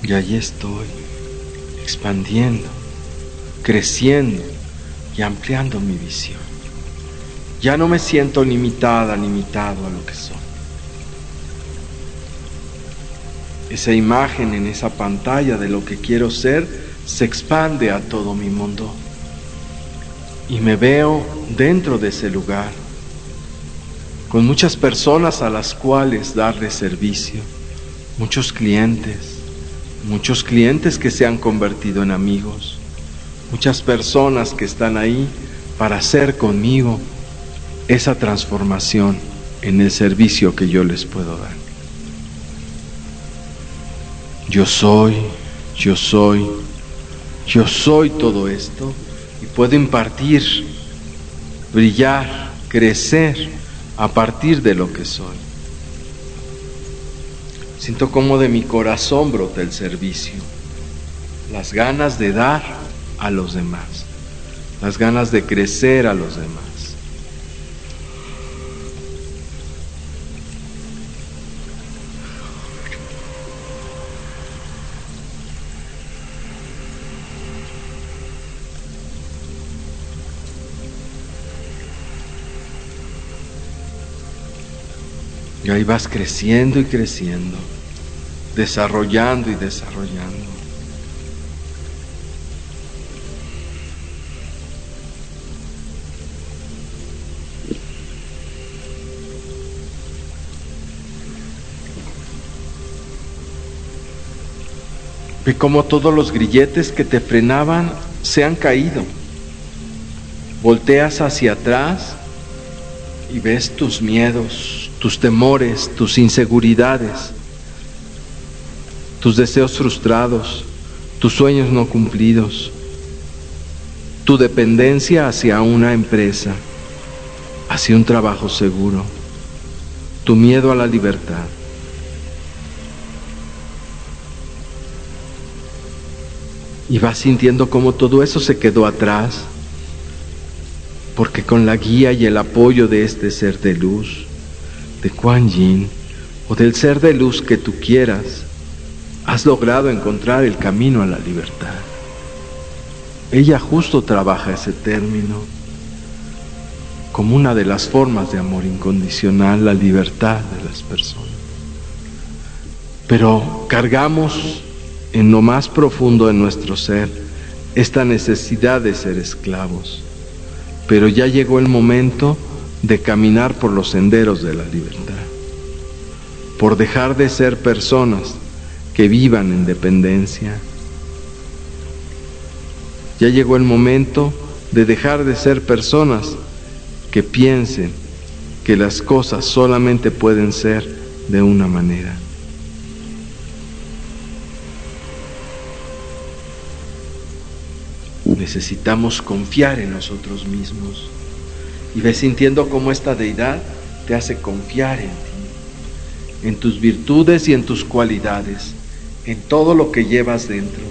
Y allí estoy, expandiendo, creciendo y ampliando mi visión. Ya no me siento limitado a lo que soy. Esa imagen en esa pantalla de lo que quiero ser se expande a todo mi mundo. Y me veo dentro de ese lugar, con muchas personas a las cuales darle servicio, muchos clientes que se han convertido en amigos, muchas personas que están ahí para hacer conmigo esa transformación en el servicio que yo les puedo dar. Yo soy todo esto y puedo impartir, brillar, crecer a partir de lo que soy. Siento como de mi corazón brota el servicio, las ganas de dar a los demás, las ganas de crecer a los demás. Y ahí vas creciendo y creciendo, desarrollando y desarrollando. Ve cómo todos los grilletes que te frenaban se han caído. Volteas hacia atrás y ves tus miedos, tus temores, tus inseguridades, tus deseos frustrados, tus sueños no cumplidos, tu dependencia hacia una empresa, hacia un trabajo seguro, tu miedo a la libertad. Y vas sintiendo cómo todo eso se quedó atrás, porque con la guía y el apoyo de este ser de luz, de Kuan Yin, o del ser de luz que tú quieras, has logrado encontrar el camino a la libertad. Ella justo trabaja ese término como una de las formas de amor incondicional, la libertad de las personas. Pero cargamos en lo más profundo de nuestro ser esta necesidad de ser esclavos. Pero ya llegó el momento de caminar por los senderos de la libertad, por dejar de ser personas que vivan en dependencia. Ya llegó el momento de dejar de ser personas que piensen que las cosas solamente pueden ser de una manera. Necesitamos confiar en nosotros mismos. Y ves sintiendo cómo esta deidad te hace confiar en ti, en tus virtudes y en tus cualidades, en todo lo que llevas dentro.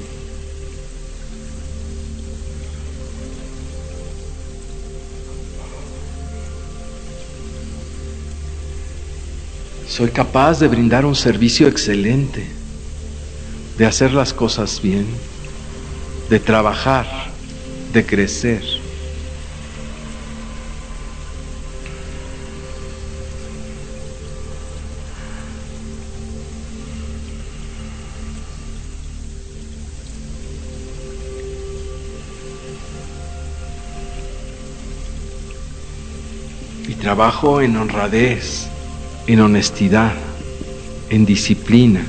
Soy capaz de brindar un servicio excelente, de hacer las cosas bien, de trabajar, de crecer. Y trabajo en honradez, en honestidad, en disciplina.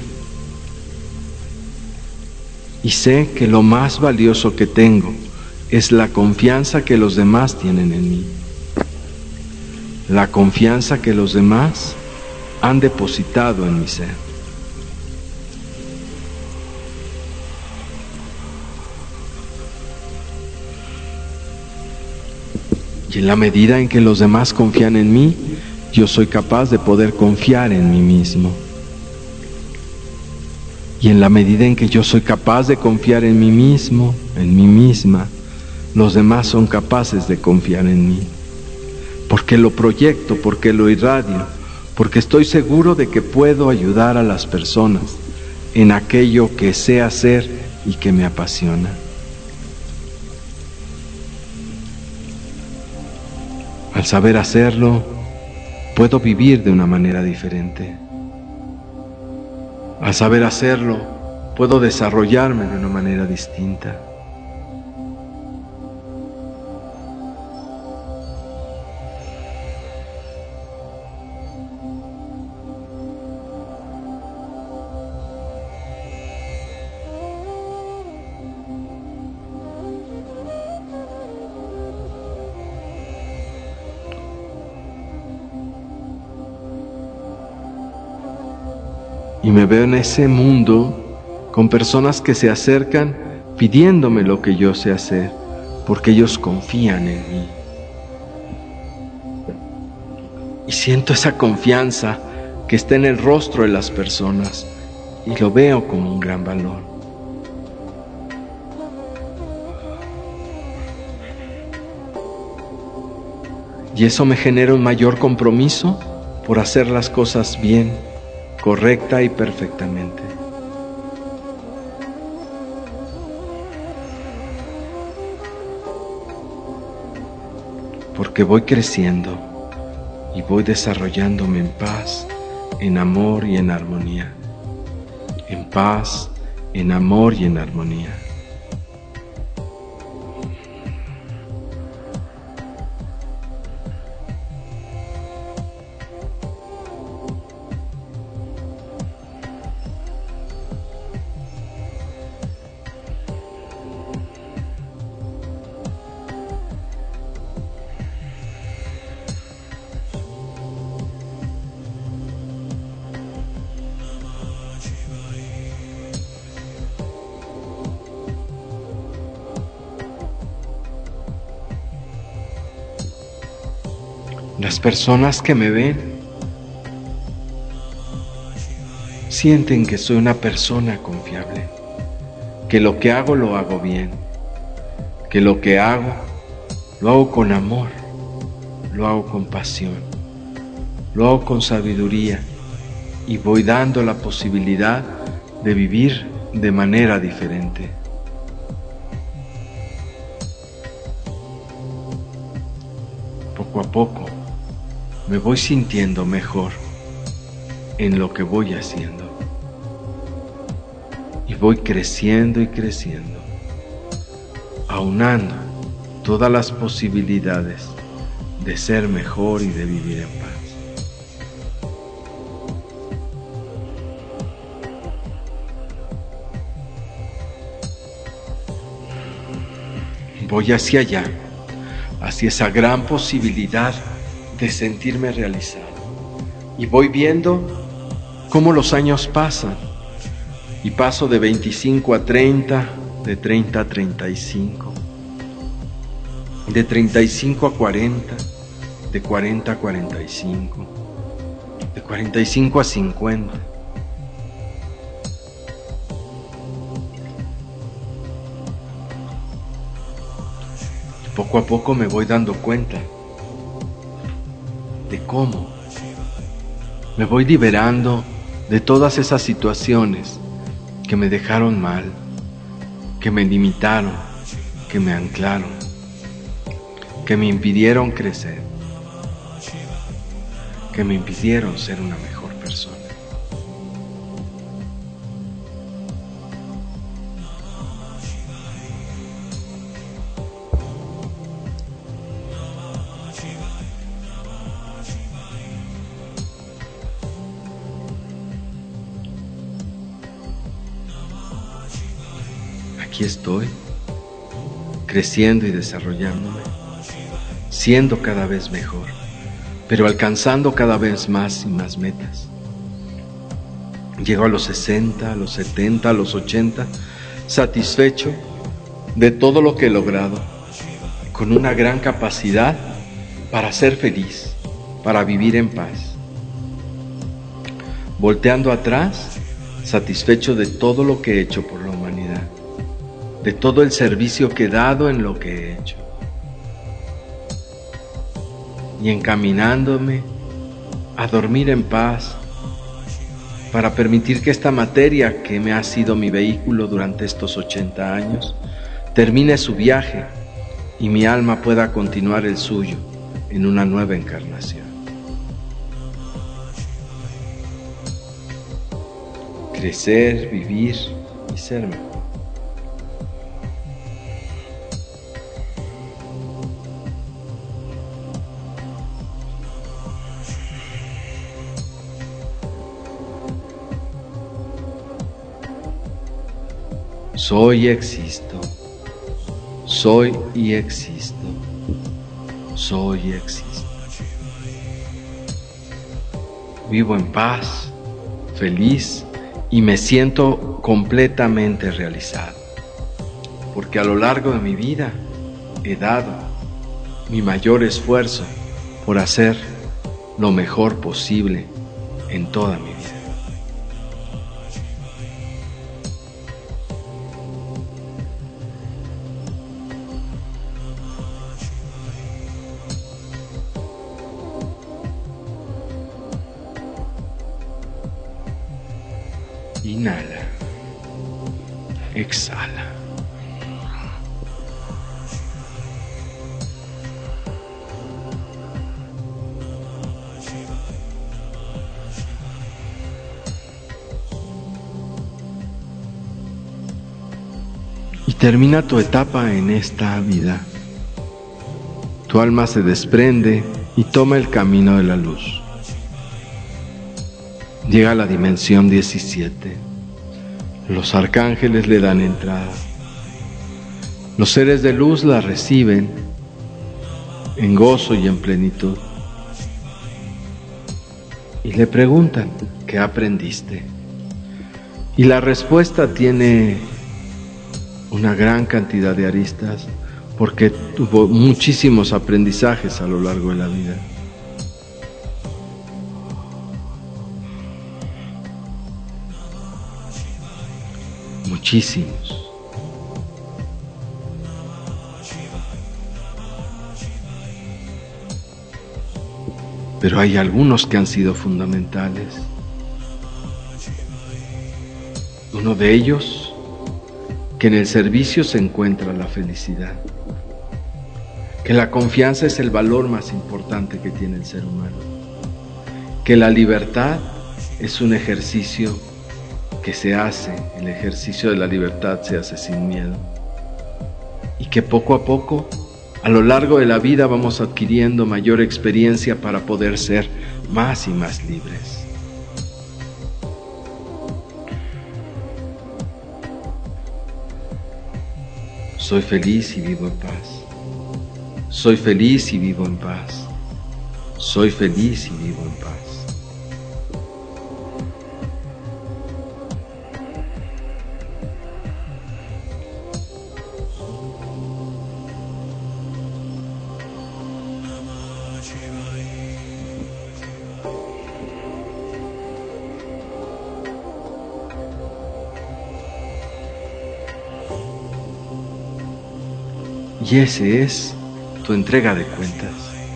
Y sé que lo más valioso que tengo es la confianza que los demás tienen en mí. La confianza que los demás han depositado en mi ser. Y en la medida en que los demás confían en mí, yo soy capaz de poder confiar en mí mismo. Y en la medida en que yo soy capaz de confiar en mí mismo, en mí misma, los demás son capaces de confiar en mí. Porque lo proyecto, porque lo irradio, porque estoy seguro de que puedo ayudar a las personas en aquello que sé hacer y que me apasiona. Al saber hacerlo, puedo vivir de una manera diferente. Al saber hacerlo, puedo desarrollarme de una manera distinta. Y me veo en ese mundo con personas que se acercan pidiéndome lo que yo sé hacer, porque ellos confían en mí. Y siento esa confianza que está en el rostro de las personas y lo veo como un gran valor. Y eso me genera un mayor compromiso por hacer las cosas bien, correcta y perfectamente. Porque voy creciendo y voy desarrollándome en paz, en amor y en armonía. En paz, en amor y en armonía. Las personas que me ven sienten que soy una persona confiable, que lo que hago lo hago bien, que lo que hago lo hago con amor, lo hago con pasión, lo hago con sabiduría y voy dando la posibilidad de vivir de manera diferente. Poco a poco me voy sintiendo mejor en lo que voy haciendo y voy creciendo y creciendo, aunando todas las posibilidades de ser mejor y de vivir en paz. Voy hacia allá, hacia esa gran posibilidad de sentirme realizado. Y voy viendo cómo los años pasan. Y paso de 25 a 30, de 30 a 35, de 35 a 40, de 40 a 45, de 45 a 50. Poco a poco me voy dando cuenta de cómo me voy liberando de todas esas situaciones que me dejaron mal, que me limitaron, que me anclaron, que me impidieron crecer, que me impidieron ser una mejor persona. Aquí estoy, creciendo y desarrollándome, siendo cada vez mejor, pero alcanzando cada vez más y más metas. Llego a los 60, a los 70, a los 80, satisfecho de todo lo que he logrado, con una gran capacidad para ser feliz, para vivir en paz. Volteando atrás, satisfecho de todo lo que he hecho por la humanidad, de todo el servicio que he dado en lo que he hecho, y encaminándome a dormir en paz para permitir que esta materia que me ha sido mi vehículo durante estos 80 años termine su viaje y mi alma pueda continuar el suyo en una nueva encarnación. Crecer, vivir y ser mejor. Soy y existo. Soy y existo. Soy y existo. Vivo en paz, feliz y me siento completamente realizado. Porque a lo largo de mi vida he dado mi mayor esfuerzo por hacer lo mejor posible en toda mi vida. Inhala, exhala. Y termina tu etapa en esta vida. Tu alma se desprende y toma el camino de la luz. Llega a la dimensión 17. Los arcángeles le dan entrada. Los seres de luz la reciben en gozo y en plenitud. Y le preguntan, ¿qué aprendiste? Y la respuesta tiene una gran cantidad de aristas, porque tuvo muchísimos aprendizajes a lo largo de la vida. Muchísimos. Pero hay algunos que han sido fundamentales. Uno de ellos, que en el servicio se encuentra la felicidad, que la confianza es el valor más importante que tiene el ser humano, que la libertad es un ejercicio que se hace, el ejercicio de la libertad se hace sin miedo, y que poco a poco, a lo largo de la vida, vamos adquiriendo mayor experiencia para poder ser más y más libres. Soy feliz y vivo en paz. Soy feliz y vivo en paz. Soy feliz y vivo en paz. Y ese es tu entrega de cuentas.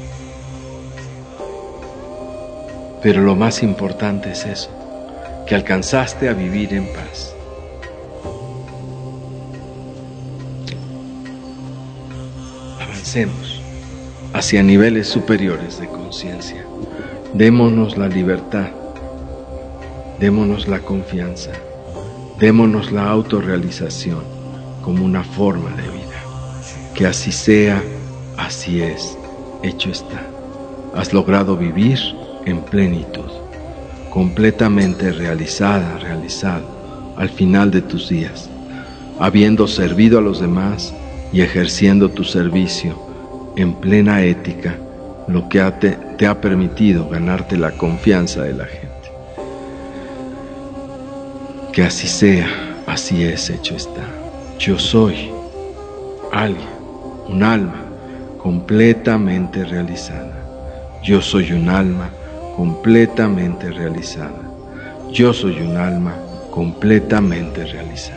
Pero lo más importante es eso, que alcanzaste a vivir en paz. Avancemos hacia niveles superiores de conciencia. Démonos la libertad, démonos la confianza, démonos la autorrealización como una forma de vida. Que así sea, así es, hecho está. Has logrado vivir en plenitud, completamente realizada, realizado, al final de tus días, habiendo servido a los demás y ejerciendo tu servicio en plena ética, lo que te ha permitido ganarte la confianza de la gente. Que así sea, así es, hecho está. Yo soy alguien, un alma completamente realizada. Yo soy un alma completamente realizada. Yo soy un alma completamente realizada.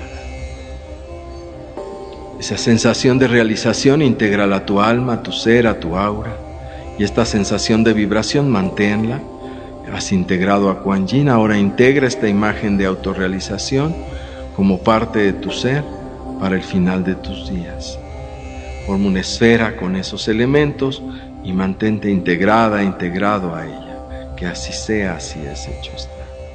Esa sensación de realización intégrala a tu alma, a tu ser, a tu aura. Y esta sensación de vibración manténla Has integrado a Kuan Yin, ahora integra esta imagen de autorrealización como parte de tu ser para el final de tus días. Forma una esfera con esos elementos y mantente integrada, integrado a ella. Que así sea, así es, hecho está.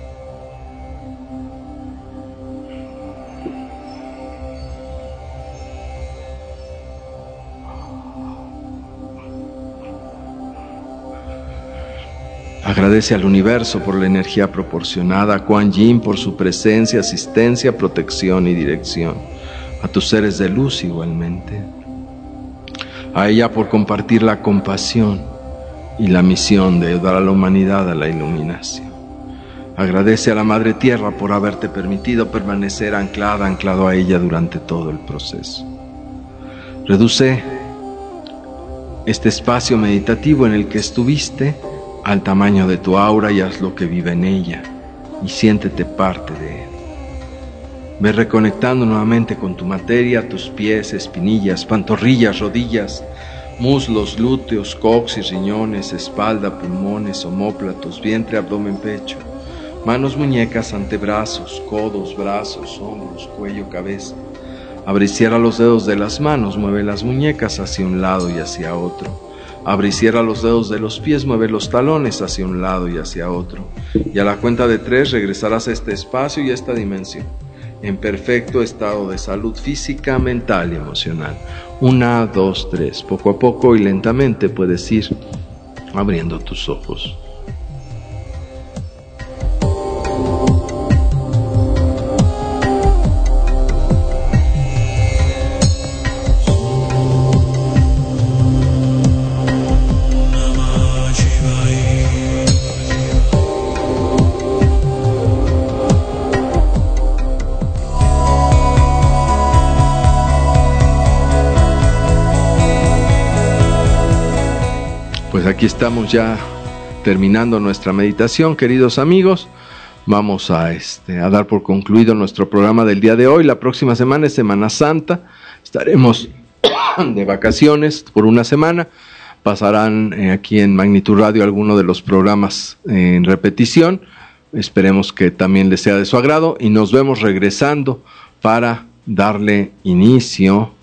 Agradece al universo por la energía proporcionada, a Kuan Yin por su presencia, asistencia, protección y dirección, a tus seres de luz igualmente, a ella por compartir la compasión y la misión de ayudar a la humanidad a la iluminación. Agradece a la Madre Tierra por haberte permitido permanecer anclado a ella durante todo el proceso. Reduce este espacio meditativo en el que estuviste al tamaño de tu aura y haz lo que vive en ella y siéntete parte de él. Ve reconectando nuevamente con tu materia, tus pies, espinillas, pantorrillas, rodillas, muslos, glúteos, coxis, riñones, espalda, pulmones, omóplatos, vientre, abdomen, pecho, manos, muñecas, antebrazos, codos, brazos, hombros, cuello, cabeza. Abre y cierra los dedos de las manos, mueve las muñecas hacia un lado y hacia otro. Abre y cierra los dedos de los pies, mueve los talones hacia un lado y hacia otro. Y a la cuenta de 3 regresarás a este espacio y a esta dimensión, en perfecto estado de salud física, mental y emocional. 1, 2, 3. Poco a poco y lentamente puedes ir abriendo tus ojos. Pues aquí estamos ya terminando nuestra meditación, queridos amigos. Vamos a dar por concluido nuestro programa del día de hoy. La próxima semana es Semana Santa. Estaremos de vacaciones por una semana. Pasarán aquí en Magnitud Radio algunos de los programas en repetición. Esperemos que también les sea de su agrado y nos vemos regresando para darle inicio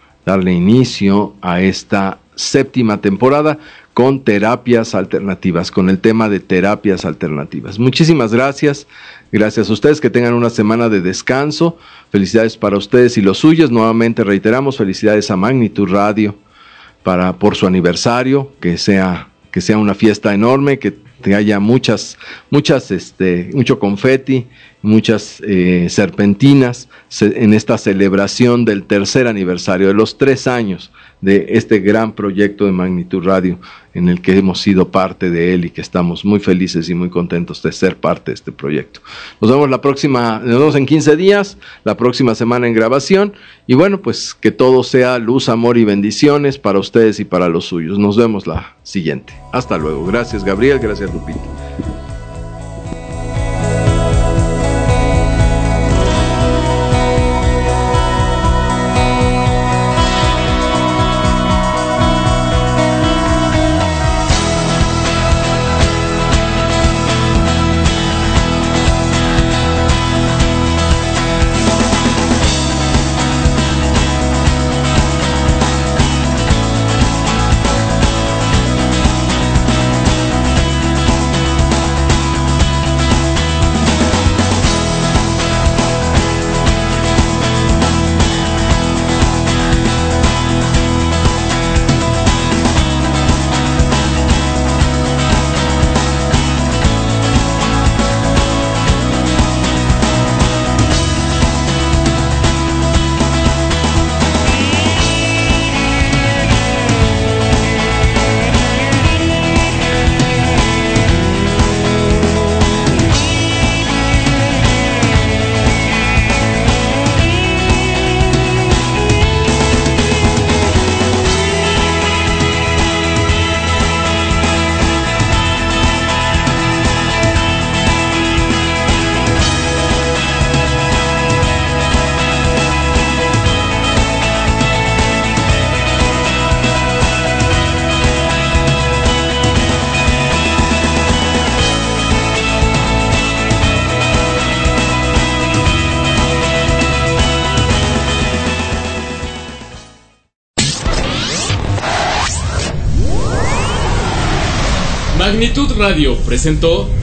a esta 7ª temporada con terapias alternativas, con el tema de terapias alternativas. Muchísimas gracias a ustedes, que tengan una semana de descanso. Felicidades para ustedes y los suyos. Nuevamente reiteramos, felicidades a Magnitud Radio por su aniversario, que sea una fiesta enorme, que haya mucho confeti, muchas serpentinas en esta celebración del 3er aniversario, de los 3 años de este gran proyecto de Magnitud Radio, en el que hemos sido parte de él y que estamos muy felices y muy contentos de ser parte de este proyecto. Nos vemos en 15 días, la próxima semana en grabación, y bueno, pues que todo sea luz, amor y bendiciones para ustedes y para los suyos. Nos vemos la siguiente. Hasta luego. Gracias, Gabriel. Gracias, Lupita. Magnitud Radio presentó